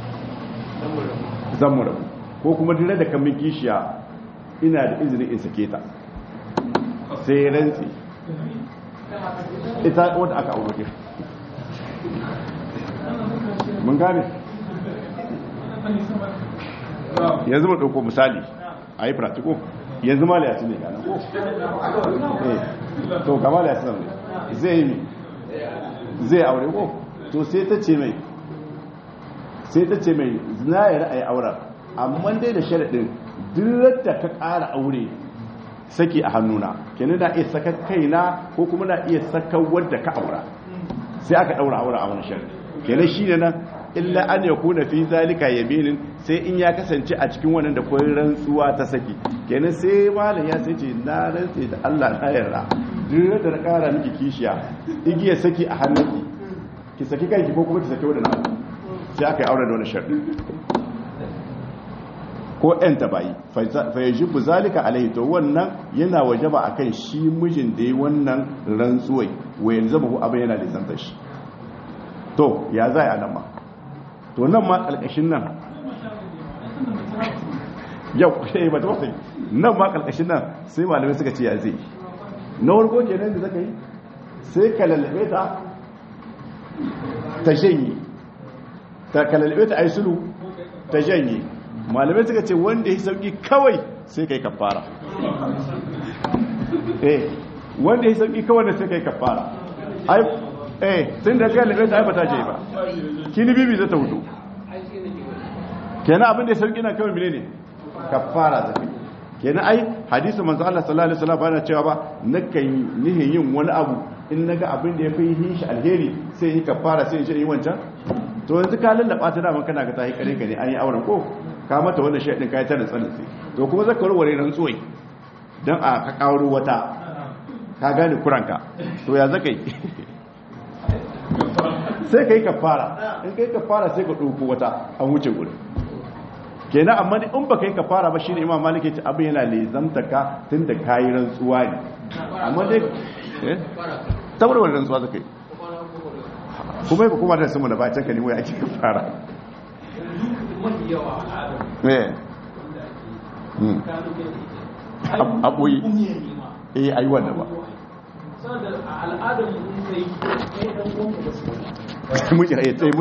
Speaker 1: zan mu rabu ko kuma duk da kamun kishiya ina da izinin in sake ta sai rantsi ita wadda aka aure mun gane yanzu mu ɗauko misali a yi pratiko yanzu ma liya ne gane ko to gama liya ne zai yi zai aure ko to sai ta ce mai zinayar a yi auren amma dai da sharaɗin duk da ka ƙara aure saki a hannuna kenan na iya saka kaina ko kuma na iya saka wadda ka aura sai aka ɗaura aure a wani sharaɗi kenan shi ne nan illa an ya kuna fi zalika yaminin sai in ya kasance a cikin wannan da koyi rantsuwa ta saki kenan sai malam ya sai ce na rantse da Allah na yarda duk da na kara miki kishiya igiyar saki a hannunki ki saki kanki ko kuma ki saki wadda na sai aka yi aure da wani sharri ko ɗan ta bayi fa yajibu zalika alaihi to wannan yana wajaba akan shi mijin da yi wannan rantsuwai wa yanzu ba abin yana da zantar shi to ya zai a nan ma to nan ma ƙalƙashin nan yau ba ta wasai nan ma ƙalƙashin nan sai malamai suka ce ya zai na warko ke nan da zaka yi sai ka lallabe ta janye ka lallabe ta aisulu ta janye malamai suka ce wanda ya sauki kawai sai ka yi kafara wanda ya sauki kawai sai ka yi kafara tun da kai lallabe ta aibata ce ba kini bibi zata hudu kenan abin da ya sauki na kawai mene ne kafara zafi kenan ai hadisi manzo Allah sallallahu alaihi wasallam yana cewa ba nakan nihin yin wani abu in naga abin da yafi yin shi alheri sai yi kafara sai in yi wancan to yanzu ka lallaba ta da kana ga tahi kare ka ne an yi auren ko ka mata wannan shaidin kai ta da tsanin sai to kuma zaka warware rantsuwai dan a ka kawo wata ka gane kuranka to ya zakai sai ka yi kafara in ka yi kafara sai ka ɗauko wata an wuce gudu kenan amma in ba ka yi kafara ba shi ne imam malik ya ce abin yana lezamta ka tun da ka yi rantsuwa ne amma dai tabar wani rantsuwa zaka yi kuma yi kuma da sama da bacin ka nemo ya ake kafara a ɓoyi a yi wanda ba
Speaker 3: saboda a al'adar mu sai kai dan gonka da su
Speaker 1: muke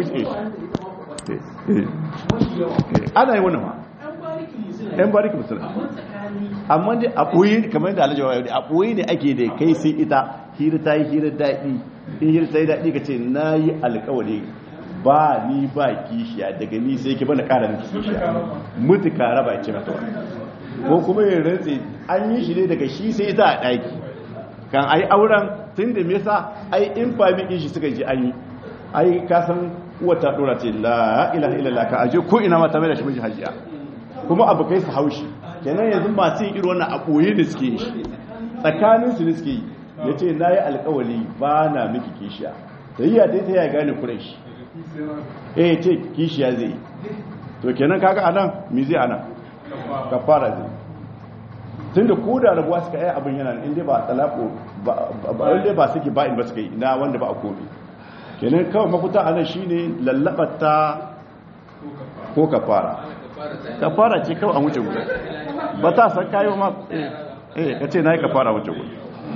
Speaker 1: ana yi wannan ma yan bariki musulun amma dai a ɓoye kamar da alajawa yau a ɓoye ne ake da kai sai ita hira ta yi hira daɗi in hira ta yi daɗi ka ce na yi alkawari ba ni ba kishiya daga ni sai ki bana ƙara miki kishiya mutu ka raba ce mata ko kuma yin rantsi an yi shi ne daga shi sai ita a ɗaki kan ai auren tun da mesa ai in fami shi suka ji an yi ai kasan wata dora ce la ilaha illallah ka aje ko ina mata mai da shi miji hajiya kuma abu kai su haushi kenan yanzu masu yin irin wannan a ɓoye da suke yi tsakanin su ne suke yi yace nayi alƙawari ba na miki kishiya tayya dai ta ya gane Quraysh ce kishiya zai to kenan kaga anan mi zai anan kafara zai tunda ko da rabuwa suka yi abin yana inda ba talaqo ba inda ba suke ba in ba suka yi na wanda ba a komi kenan kawai mafuta anan shine lallabata ko kafara ce kawai an wuce guda ba ta san kayo ma ka ce na yi kafara wuce guda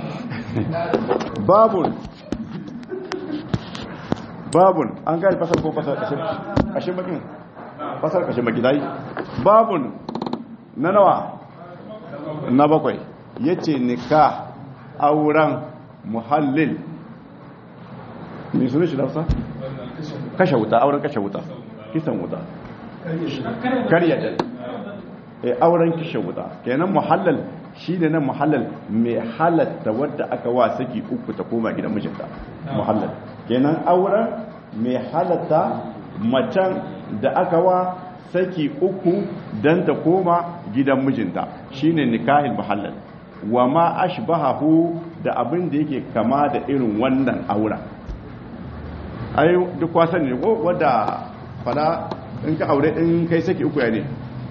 Speaker 1: babun an gari fasar ko fasar kashin bakin fasar kashin baki dai babun na nawa na bakwai yace nikah auren muhallil me sunan shi lafsa kashe wuta auren kashe wuta kisan wuta karya da auren kashe wuta kenan muhallal shine nan muhallal mai halatta wadda aka wa saki uku ta koma gidan mijinta muhallal kenan auren mai halatta macen da aka wa saki uku dan ta koma gidan mijinta shine nikahin muhallal wa ma ashbahahu da abin da yake kama da irin wannan auren ai duk kwasan ne ko wadda fada in ka aure in kai saki uku ya ne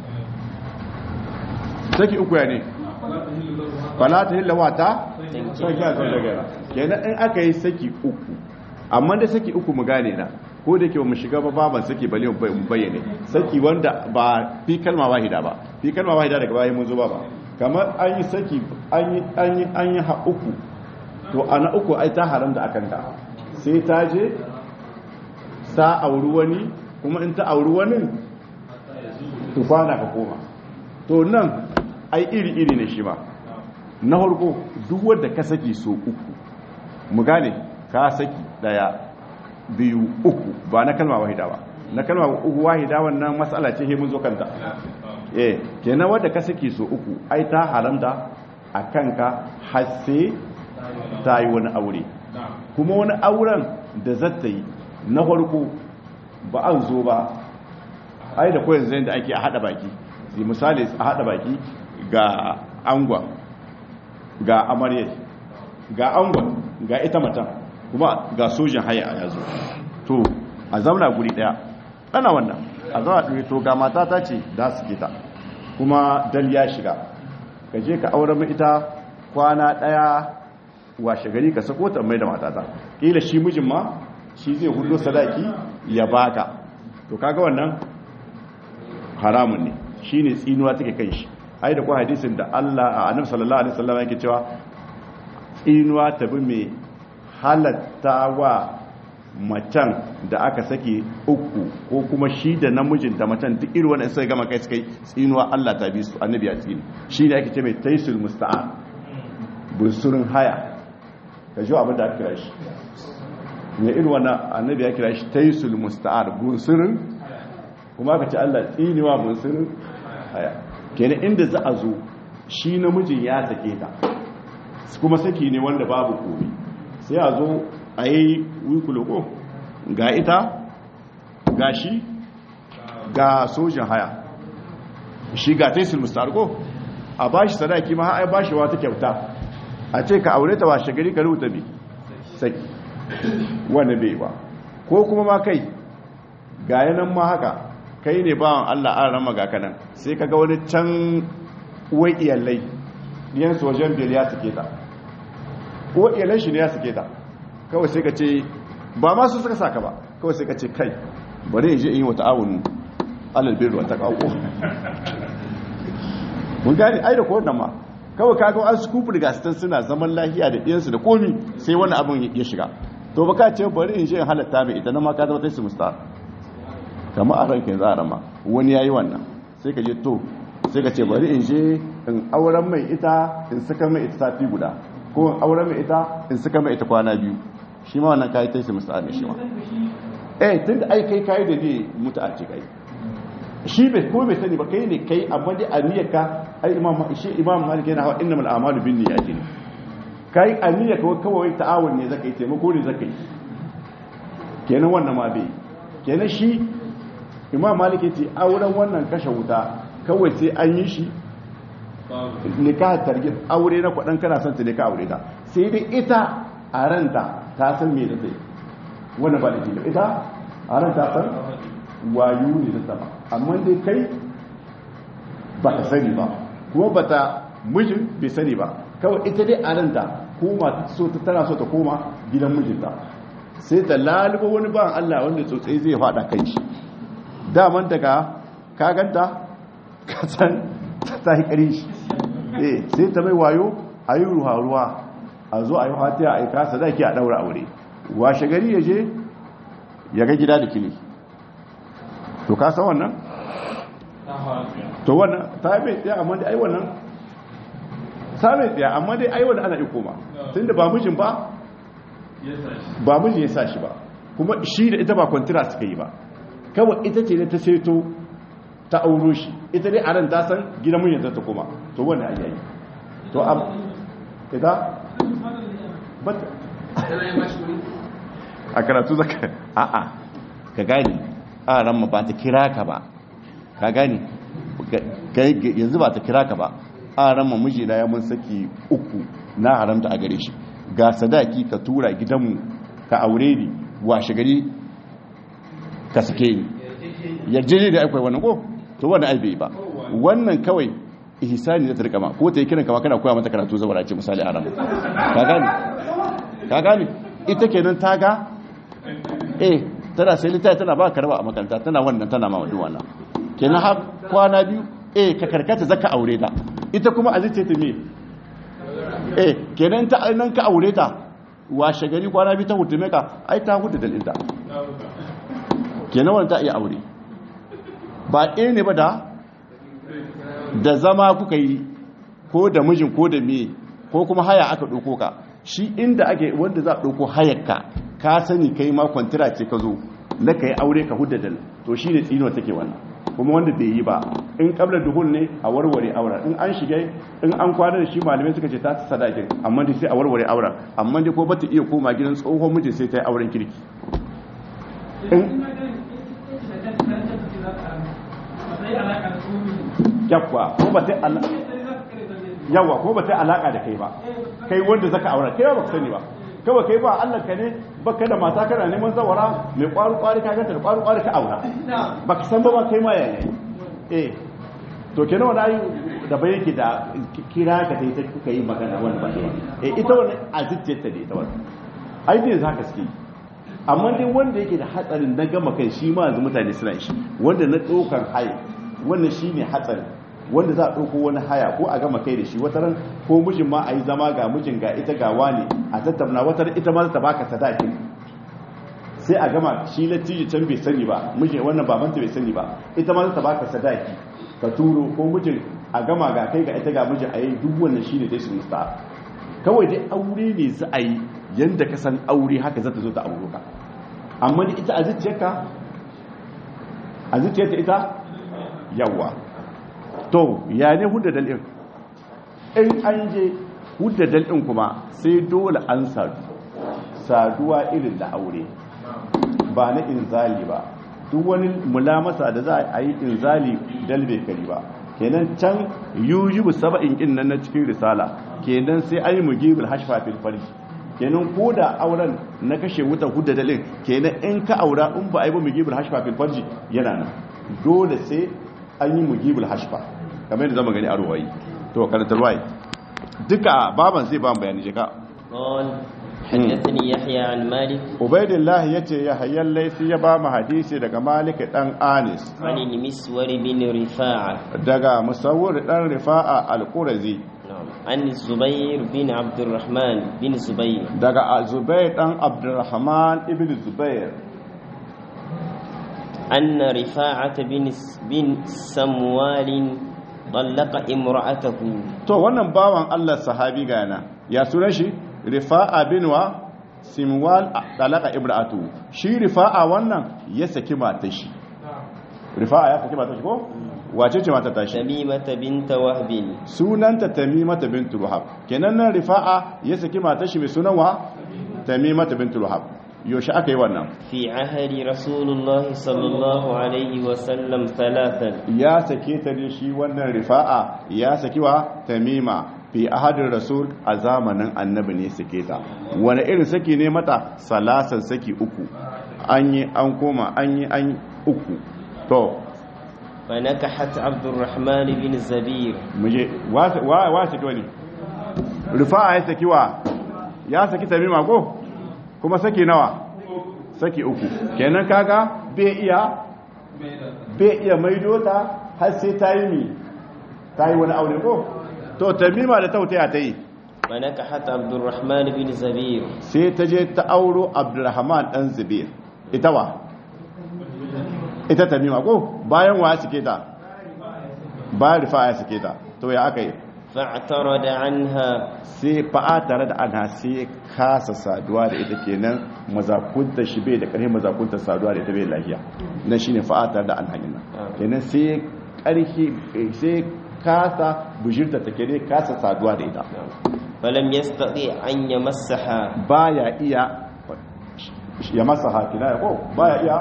Speaker 1: saki uku ya ne fala ta hilla wata sai ka zo daga kenan in aka yi saki uku amma da saki uku mu gane na ko da ke mu shiga ba baban saki bale mu bayyane saki wanda ba fi kalma wahida ba fi kalma wahida daga bayan mun zo ba kamar an yi saki an yi ha uku to ana uku ai ta haram da akan ta sai ta je sa auri wani kuma in ta auri wani to kwana ka koma to nan ai iri ne shi ba na harko duk wanda ka saki so uku mu gane ka saki daya biyu uku ba na kalma wahida ba na kalma uku wahida wannan mas'ala ce he mun zo kanta kenan wanda ka saki so uku ai ta haramta akan ka har sai ta yi wani aure kuma wani auren da zata yi na farko ba an zo ba ai da koyan zai da ake a hada baki misali a hada baki ga angwa ga amarya ga angwa ga ita matan kuma ga sojin haya a yazo to a zauna guri daya ana wannan a zauna ɗaya to ga mata ta ce da su kita kuma dal ya shiga ka je ka aure mai ita kwana daya washe gari ka sako ta mai da matata kila shi mijin ma shi zai hudo sadaki ya baka to kaga wannan haramun ne shine tsinuwa take kai shi ai da ko hadisin da Allah annabi sallallahu alaihi wasallam yake cewa tsinuwa ta bi mai halatta wa macen da aka sake uku ko kuma shi da namijin da macen duk irin wannan sai gama kai suka yi tsinuwa Allah ta bi su annabi ya tsini shi ne ake ce mai taisul musta'an bunsurin haya ka ji abin da aka kira shi ne irin wannan annabi ya kira shi taisul musta'an bunsurin kuma aka ce Allah tsinuwa bunsurin haya kenan inda za a zo shi namijin ya sake ta kuma saki ne wanda babu komai sai a zo a yi wikuloko ga ita ga shi ga sojin haya shi ga taisul mustargo a ba shi sadaki ma ai ba shi wata kyauta a ce ka aure ta washe gari ka rubuta bi saki wanda bai ba ko kuma ma kai ga yanan ma haka kai ne bawan Allah an rama ga kanan sai kaga wani can uwai iyalai yan sojan biyar ya suke ta ko iyalai shi ne ya suke ta kawai sai ka ce ba ma su suka saka ba kawai sai ka ce kai bari in je in yi wata awon alal birru wata kawo mun gani ai da kowannan ma kawai kaga an su kufu daga sitan suna zaman lafiya da ɗiyansu da komi sai wani abin ya shiga to ba ka ce bari in je in halatta mai ita na ma ka zama ta su musta kama a rankin za a rama wani ya yi wannan sai ka je to sai ka ce bari in je in auren mai ita in saka mai ita sati guda ko in auren mai ita in saka mai ita kwana biyu shi ma wannan kayi taisi musta'an shi ma tun da ai kai kayi da ne mutu a ce kai shi bai ko bai sani ba kai ne kai amma dai aniyarka ai imam malik yana hawa innamal a'malu binniyati ne kai aniyarka kawai ta'awun ne zaka yi taimako ne zaka yi kenan wannan ma bai kenan shi imam malik yace auren wannan kashe wuta kawai sai an yi shi nikah targib aure na kwadan kana son ta ne ka aure ta sai dai ita a ranta ta san me zai wannan ba da ita a ranta san wayu ne da sama amma dai kai ba ta sani ba kuma ba ta mijin bai sani ba kawai ita dai a ranta koma so ta tana so ta koma gidan mijinta sai ta lalubo wani ban Allah wanda tsotsai zai fada kai shi daman daga kaganta ka san ta yi kare shi sai ta mai wayo a yi ruwa a zo a yi hatiya a yi kasa zaki a daura aure washe gari ya je ya ga gida da kili to ka san wannan to wannan ta yi mai tsaya amma dai ai wannan ta mai tsaya amma dai ai wannan ana iko ma tun da ba mijin ba mijin ya sa shi ba kuma shi da ita ba kwantira suka yi ba kawai ita ce da ta seto ta auro shi ita dai a ran ta san gidan mijin ta koma to wannan ai yayi to ita bata a karatu zaka a'a ka gani a ran ma ba ta kira ka ba ka gani yanzu ba ta kira ka ba a ran ma miji na ya mun saki 3 na haramta a gare shi ga sadaki ka tura gidanmu ka aure ni washe gari ka sake ni yarjeje da akwai wannan ko to wannan ai bai ba wannan kawai ihsani da tarkama ko ta yi kiran kama kana koya mata karatu zabara ce misali aram ka gane ita kenan ta ga tana sai littafi tana ba karba a makaranta tana wannan tana ma wadda wannan kenan har kwana biyu ka karkata zaka aure ta ita kuma a zuciya ta me kenan ta nan ka aure ta washe gari kwana biyu ta hutume ka ai ta hutu dalinta kenan wannan ta iya aure ba ɗaya ne ba da zama kuka yi ko da mijin ko da me ko kuma haya aka ɗauko ka shi inda ake wanda za a ɗauko hayarka ka sani kai ma kwantira ce ka zo na ka yi aure ka huddadal to shi ne tsino take wannan kuma wanda bai yi ba in kabla duhul ne a warware auren in an shiga in an kwana da shi malamai suka ce ta ta sadakin amma dai sai a warware auren amma dai ko ba ta iya koma gidan tsohon miji sai ta yi auren kirki yakwa ko ba ta alaka da kai ba kai wanda zaka aura kai ba ka sani ba kawai kai ba Allah ka ne baka da mata kana neman zawara mai kwaru ka ganta da kwaru ka aura baka san ba kai ma yaya to kenan wani ayu da bai yake da kira ka ta kuka yi magana wani ba ita wani azicce ta ne ita wani ai dai zaka ski amma dai wanda yake da hatsarin na gama kai shi ma yanzu mutane suna shi wanda na ɗaukar haya wannan shi ne hatsarin wanda za a ɗauko wani haya ko a gama kai da shi wataran ko mijin ma a yi zama ga mijin ga ita ga wani a tattauna watar ita ma ta baka sadakin sai a gama shi latiji can bai sani ba mijin wannan babanta bai sani ba ita ma ta baka sadaki ka turo ko mijin a gama ga kai ga ita ga mijin a yi duk wannan shi ne dai su musta kawai dai aure ne za a yi yanda ka san aure haka za ta zo ta auro ka amma ita a zuciyarta ita yawa to ya ne hudda dal'in in an je hudda dal'in kuma sai dole an saduwa irin da aure ba na inzali ba duk wani mulamasa da za a yi inzali dalbe kari ba kenan can yujibu saba'in kin nan na cikin risala kenan sai an yi mugibul hashfa fil farji kenan ko da auren na kashe wuta hudda dal'in kenan in ka aura in ba a yi ba mugibul hashfa fil farji yana nan dole sai an yi mugibul hashfa kamar yadda zama gani a ruwayi to karantar ruwayi duka baban zai ba mu bayani jika
Speaker 2: حدثني يحيى عن مالك
Speaker 1: عبيد الله يتي يحيى الليثي ya ba mu hadisi daga Malik dan Anis
Speaker 2: عن المسور بن رفاعة
Speaker 1: daga Musawwir dan Rifa'a al-Qurazi
Speaker 2: عن الزبير بن عبد الرحمن بن زبير
Speaker 1: daga Zubair dan Abdurrahman ibn Zubair
Speaker 2: أن رفاعة بن سموال طلق امرأته
Speaker 1: to wannan bawan Allah sahabi gana ya sunan shi Rifa'a bin wa Simwal talaka ibratu shi Rifa'a wannan ya saki matar shi Rifa'a ya saki matar shi ko wace ce matar ta shi
Speaker 2: Tamimata bint Wahb
Speaker 1: sunanta Tamimata bint Wahab kenan nan Rifa'a ya saki matar shi mai sunan wa Tamimata bint Wahab yaushe aka yi wannan
Speaker 2: في عهد رسول الله صلى الله عليه وسلم ثلاثا
Speaker 1: ya sake ta ne shi wannan rifa'a ya saki wa tamima fi ahadin rasul a zamanin annabi ne sake ta wani irin saki ne mata salasan saki uku an yi an koma an yi an uku to
Speaker 2: فنكحت عبد الرحمن بن الزبير
Speaker 1: muje wa saki wani rifa'a ya saki wa ya saki tamima ko kuma saki nawa saki uku kenan kaga bai iya maido ta har sai ta yi wani aure ko to tamima da tautaya ta yi
Speaker 2: فنكحت عبد الرحمن بن زبير
Speaker 1: sai ta je ta auro abdurrahman dan zubir ita wa ita tamima ko bayan wa suke ta bayan rifa ya suke ta to ya aka yi
Speaker 2: فاعترض عنها
Speaker 1: sai fa'a tare da ana sai kasa saduwa da ita kenan mazakunta shi bai da ƙarfi mazakunta saduwa da ita bai lafiya nan shine fa'a tare da ana nan kenan sai ƙarfi sai kasa bujirta take ne kasa saduwa da ita
Speaker 2: فلم يستطيع أن يمسها
Speaker 1: baya iya ya masa hakina ko baya iya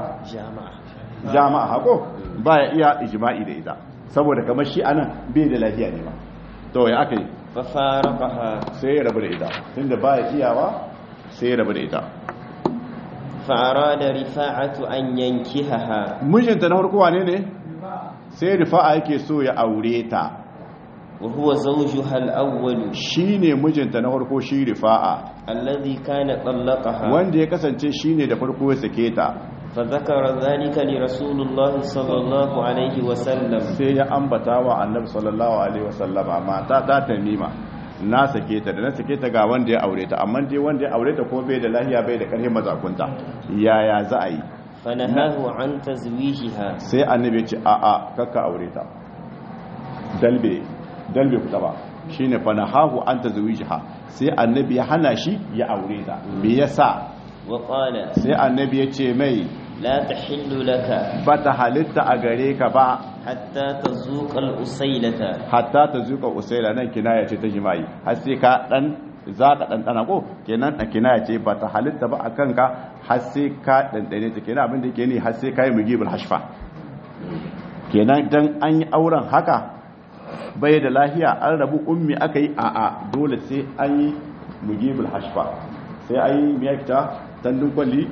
Speaker 1: jama'a ko baya iya ijma'i da ita saboda kamar shi anan bai da lafiya ne ba to ya aka yi
Speaker 2: ففارقها
Speaker 1: sai ya rabu da ita tunda baya iyawa sai ya rabu da ita
Speaker 2: فأراد رفاعة أن ينكحها
Speaker 1: mijinta na farko wane ne sai rifa'a yake so ya aure ta
Speaker 2: وهو زوجها الأول
Speaker 1: shine mijinta na farko shi rifa'a
Speaker 2: الذي كان طلقها
Speaker 1: wanda ya kasance shine da farko ya sake ta
Speaker 2: فذكر ذلك لرسول الله صلى الله عليه وسلم
Speaker 1: sai ya ambata wa annabi sallallahu alaihi wasallama mata ta tamima na sake ta da na sake ta ga wanda ya aure ta amma dai wanda ya aure ta ko bai da lahiya bai da karfin mazakunta yaya za a yi
Speaker 2: فنهاه عن تزويجها
Speaker 1: sai annabi ya ce a'a kakka aure ta dalbe fita ba shine fanahahu an tazwijiha sai annabi ya hana shi ya aure ta me yasa
Speaker 2: وقال
Speaker 1: sai annabi ya ce mai
Speaker 2: لا تحل لك
Speaker 1: bata halitta a gare ka ba
Speaker 2: حتى تذوق الأسيلة
Speaker 1: hatta ta zuka usaila nan kinaya ce ta jima'i har sai ka dan zaka dandana ko kenan a kinaya ce bata halitta ba akan ka har sai ka dandane ta kenan abin da yake ne har sai kai mugibul hashfa kenan dan an yi auren haka bai da lahiya an rabu ummi aka yi a'a dole sai an yi mugibul hashfa sai an yi miyakta tandun kwalli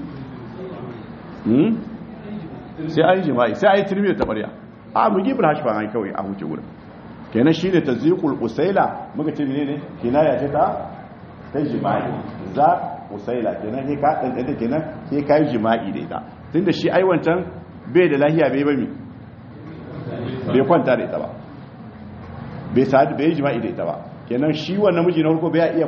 Speaker 1: sai an yi jima'i sai an yi turmiyar tabariya a mugibul hashfa an kawai a huce wurin kenan shi ne ta zikul usaila muka ce ne kinaya ce ta jima'i za usaila kenan ne ka ɗanɗanta kenan sai ka yi jima'i da ita tun da shi aiwancan bai da lahiya bai bami bai kwanta da ita ba bai sadu bai yi jima'i da ita ba kenan shi wannan miji na farko bai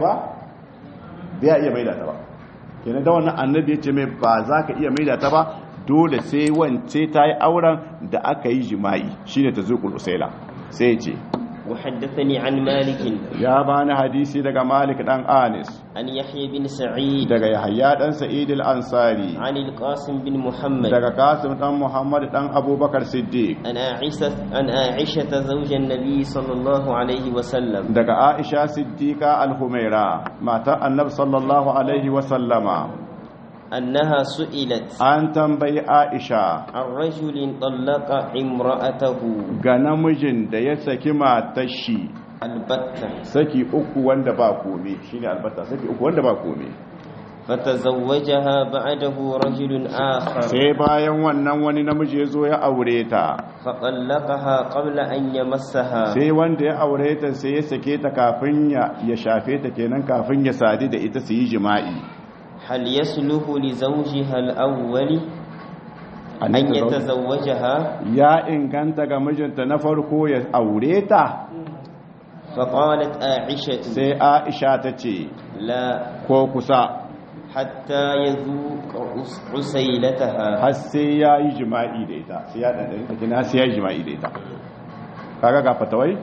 Speaker 1: iya maida ta ba kenan da wannan annabi ya ce mai ba za ka iya maida ta ba dole sai wance ta yi auren da aka yi jima'i shine ta zuƙul usaila sai ya ce
Speaker 2: وحدثني عن مالك
Speaker 1: ya bani hadisi daga malik dan anis
Speaker 2: عن يحيى بن سعيد
Speaker 1: daga yahya dan sa'id al-ansari
Speaker 2: عن القاسم بن محمد
Speaker 1: daga qasim dan muhammad dan abubakar siddiq
Speaker 2: عن عائشة زوج النبي صلى الله عليه وسلم
Speaker 1: daga aisha siddiqa al-humaira matar annabi sallallahu alaihi wa sallama
Speaker 2: أنها سئلت
Speaker 1: an tambayi aisha
Speaker 2: عن رجل طلق امرأته
Speaker 1: ga namijin da ya saki matar shi
Speaker 2: البتة
Speaker 1: saki uku wanda ba kome shine albatta saki uku wanda ba kome
Speaker 2: فتزوجها بعده رجل آخر
Speaker 1: sai bayan wannan wani namiji ya zo ya aure ta
Speaker 2: فطلقها قبل أن يمسها
Speaker 1: sai wanda ya aure ta sai ya sake ta kafin ya shafe ta kenan kafin ya sadu da ita su yi jima'i
Speaker 2: هل يسلح لزوجها الأول أن يتزوجها
Speaker 1: ya inganta ga mijinta na farko ya aure ta
Speaker 2: فقالت عائشة
Speaker 1: sai aisha ta ce
Speaker 2: لا
Speaker 1: ko kusa
Speaker 2: حتى يذوق عسيلتها
Speaker 1: har sai ya yi jima'i da ita sai ya ɗanɗani ta kina sai ya yi jima'i da ita kaga ga fatawai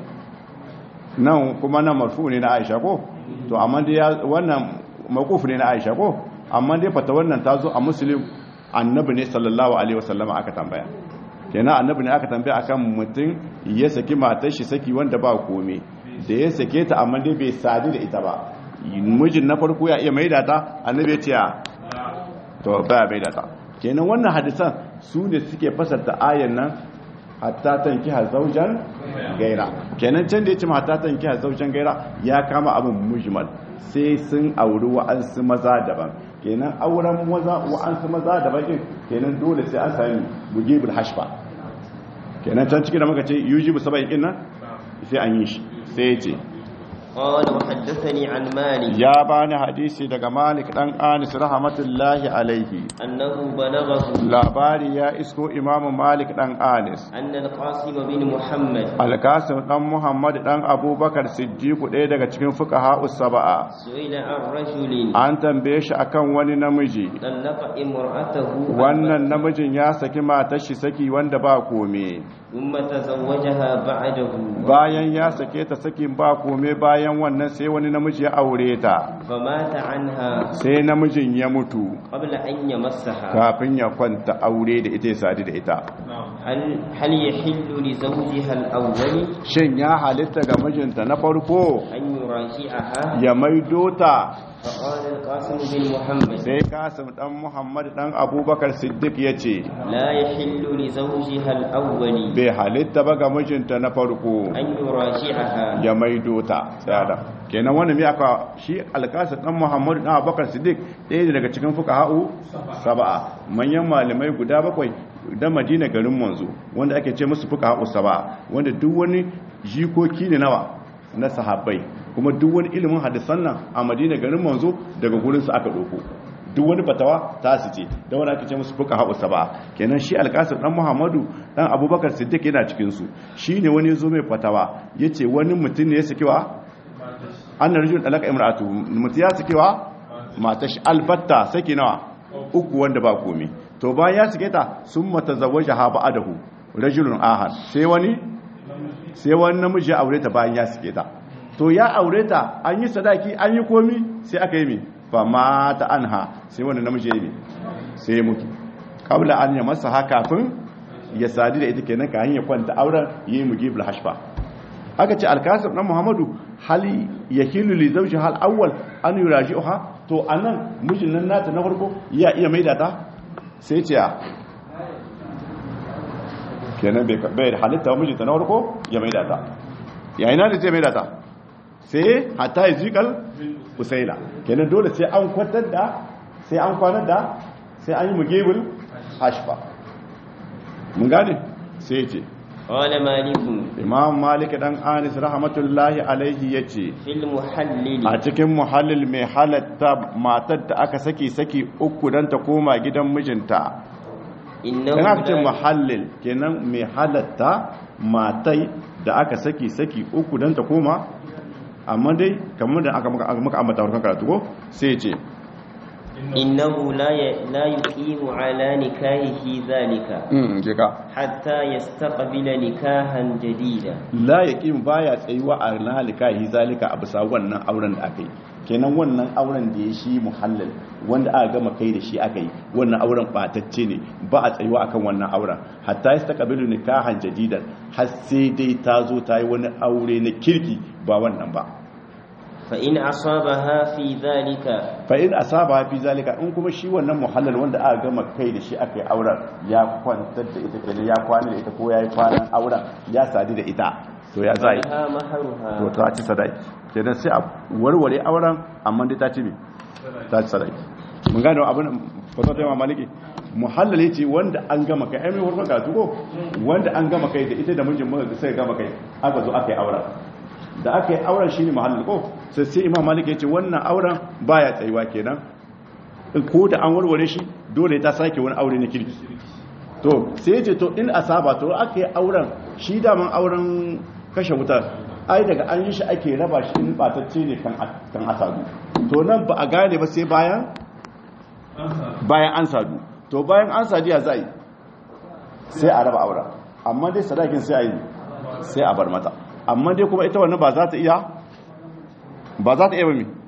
Speaker 1: nan kuma nan marfu ne na aisha ko to amma dai wannan mawquf ne na aisha ko amma dai fatawar nan ta zo a muslim annabi ne sallallahu alaihi wasallama aka tambaya kenan annabi ne aka tambaya akan mutum ya saki matar shi saki wanda ba kome da ya sake ta amma dai bai sadu da ita ba mijin na farko ya iya maida ta annabi ya ce to baya bai da ta kenan wannan hadisan su ne suke fasarta ayan nan hatta tankiha zaujan gaira kenan can da yace hatta tankiha zaujan gaira ya kama abin mujmal sai sun auri wa'ansu maza daban kenan auren wa'ansu maza daban din kenan dole sai an sami mujibul hashfa kenan can cikin da muka ce yujibu saba'in din nan sai an yi shi sai ya ce
Speaker 2: قال وحدثني عن مالك
Speaker 1: ya bani hadisi daga Malik dan Anis rahmatullahi alaihi
Speaker 2: أنه بلغه
Speaker 1: labari ya isko Imam Malik dan Anis
Speaker 2: أن القاسم بن محمد
Speaker 1: Al-Qasim dan Muhammad dan Abubakar Siddiq ɗaya daga cikin fuqaha'us sab'a
Speaker 2: سئل عن رجل
Speaker 1: an tambaye shi akan wani namiji
Speaker 2: طلق امرأته
Speaker 1: wannan namijin ya saki matar shi saki wanda ba kome
Speaker 2: ثم تزوجها بعده
Speaker 1: bayan ya sake ta sakin ba kome bayan wannan sai wani namiji ya aure ta
Speaker 2: فمات عنها
Speaker 1: sai namijin ya mutu
Speaker 2: قبل أن يمسها
Speaker 1: kafin ya kwanta aure da ita ya sadu da ita
Speaker 2: هل يحل لزوجها الأول
Speaker 1: shin ya halitta ga mijinta na farko
Speaker 2: أن يراجعها
Speaker 1: ya maido ta
Speaker 2: فقال القاسم بن محمد
Speaker 1: sai Kasim dan Muhammad dan Abubakar Siddiq yace
Speaker 2: لا يحل لزوجها الأول
Speaker 1: bai halitta ba ga mijinta na farko
Speaker 2: أن يراجعها
Speaker 1: ya maido ta tsada kenan wannan me aka shi Al-Qasim dan Muhammad dan Abubakar Siddiq ɗaya ne daga cikin fuqaha'u sab'a manyan malamai guda bakwai da Madina garin manzo wanda ake ce musu fuqaha'u sab'a wanda duk wani jikoki ne nawa na sahabbai kuma duk wani ilimin hadisan nan a Madina garin manzo daga gurin su aka doko duk wani fatawa ta su ce da wani ake ce musu fuqaha'u sab'a kenan shi Al-Qasim dan Muhammadu dan Abubakar Siddiq yana cikin su shine wani zo mai fatawa yace wani mutum ne ya sakewa annar rajul talaka imra'atu mutum ya sakewa matashi albatta sake nawa uku wanda ba komai to bayan ya sake ta summa tazawwajaha ba'dahu rajulun ahad sai wani namiji ya aure ta bayan ya sake ta to ya aure ta an yi sadaki an yi komi sai aka yi mi fa mata anha sai wani namiji ya yi sai ya mutu kabla an ya masa haka kafin ya sadi da ita kenan ka hanyar kwanta auren yi mujibul hashfa aka ce Al-Qasim dan Muhammadu hali yahilu li zawji hal awwal an yuraji'uha to anan mijin nan nata na farko ya iya maida ta sai ce kenan bai halitta mijinta na farko ya maida ta yayin da zai maida ta sai hatta yazikal usaila kenan dole sai an kwatar da sai an kwanar da sai an yi mujibul hashfa mun gane sai ce
Speaker 2: قال مالك
Speaker 1: Imam Malik dan Anis rahmatullahi alaihi yace
Speaker 2: في المحلل
Speaker 1: a cikin muhallil mai halatta matar da aka saki uku dan ta koma gidan mijinta
Speaker 2: إنه
Speaker 1: kana cikin
Speaker 2: لا
Speaker 1: muhallil kenan mai halatta matai da aka saki uku dan ta koma amma dai kamar da aka maka ambata warkan karatu ko sai yace
Speaker 2: إنه لا يقيم على نكاحه ذلك
Speaker 1: je ka
Speaker 2: حتى يستقبل نكاحا جديدا
Speaker 1: la yaqim baya tsayuwa a nalikahi zalika a bisa wannan auren da aka yi kenan wannan auren da ya shi muhallal wanda aka gama kai da shi aka yi wannan auren batacce ne ba a tsayuwa akan wannan auren hatta yastaqbilu nikahan jadidan har sai dai ta zo ta yi wani aure na kirki ba wannan ba
Speaker 2: فإن أصابها في ذلك
Speaker 1: fa in asaba fi zalika in kuma shi wannan muhallal wanda aka gama kai da shi aka yi auren ya kwantar da ita kenan ya kwana da ita ko ya yi kwanan auren ya sadu da ita to ya zai
Speaker 2: فلها مهرها
Speaker 1: to ta ci sadaki kenan sai a warware auren amma dai ta ci me ta ci sadaki mun gane abin fato ta maliki muhallal ce wanda an gama kai ai mai wurin karatu ko wanda an gama kai da ita da mijin mun sai gama kai aka zo aka yi auren da aka yi auren shine muhallal ko sai Imam Malik ya ce wannan auren baya tsayuwa kenan ko da an warware shi dole ta sake wani aure na kirki to sai ya ce to in asaba to aka yi auren shi daman auren kashe wuta ai daga an yi shi ake raba shi in batacce ne kan asadu to nan ba a gane ba sai bayan an sadu to bayan an sadu ya zai sai a raba auren amma dai sadakin sai a bar mata amma dai kuma ita wannan ba za ta iya ba mi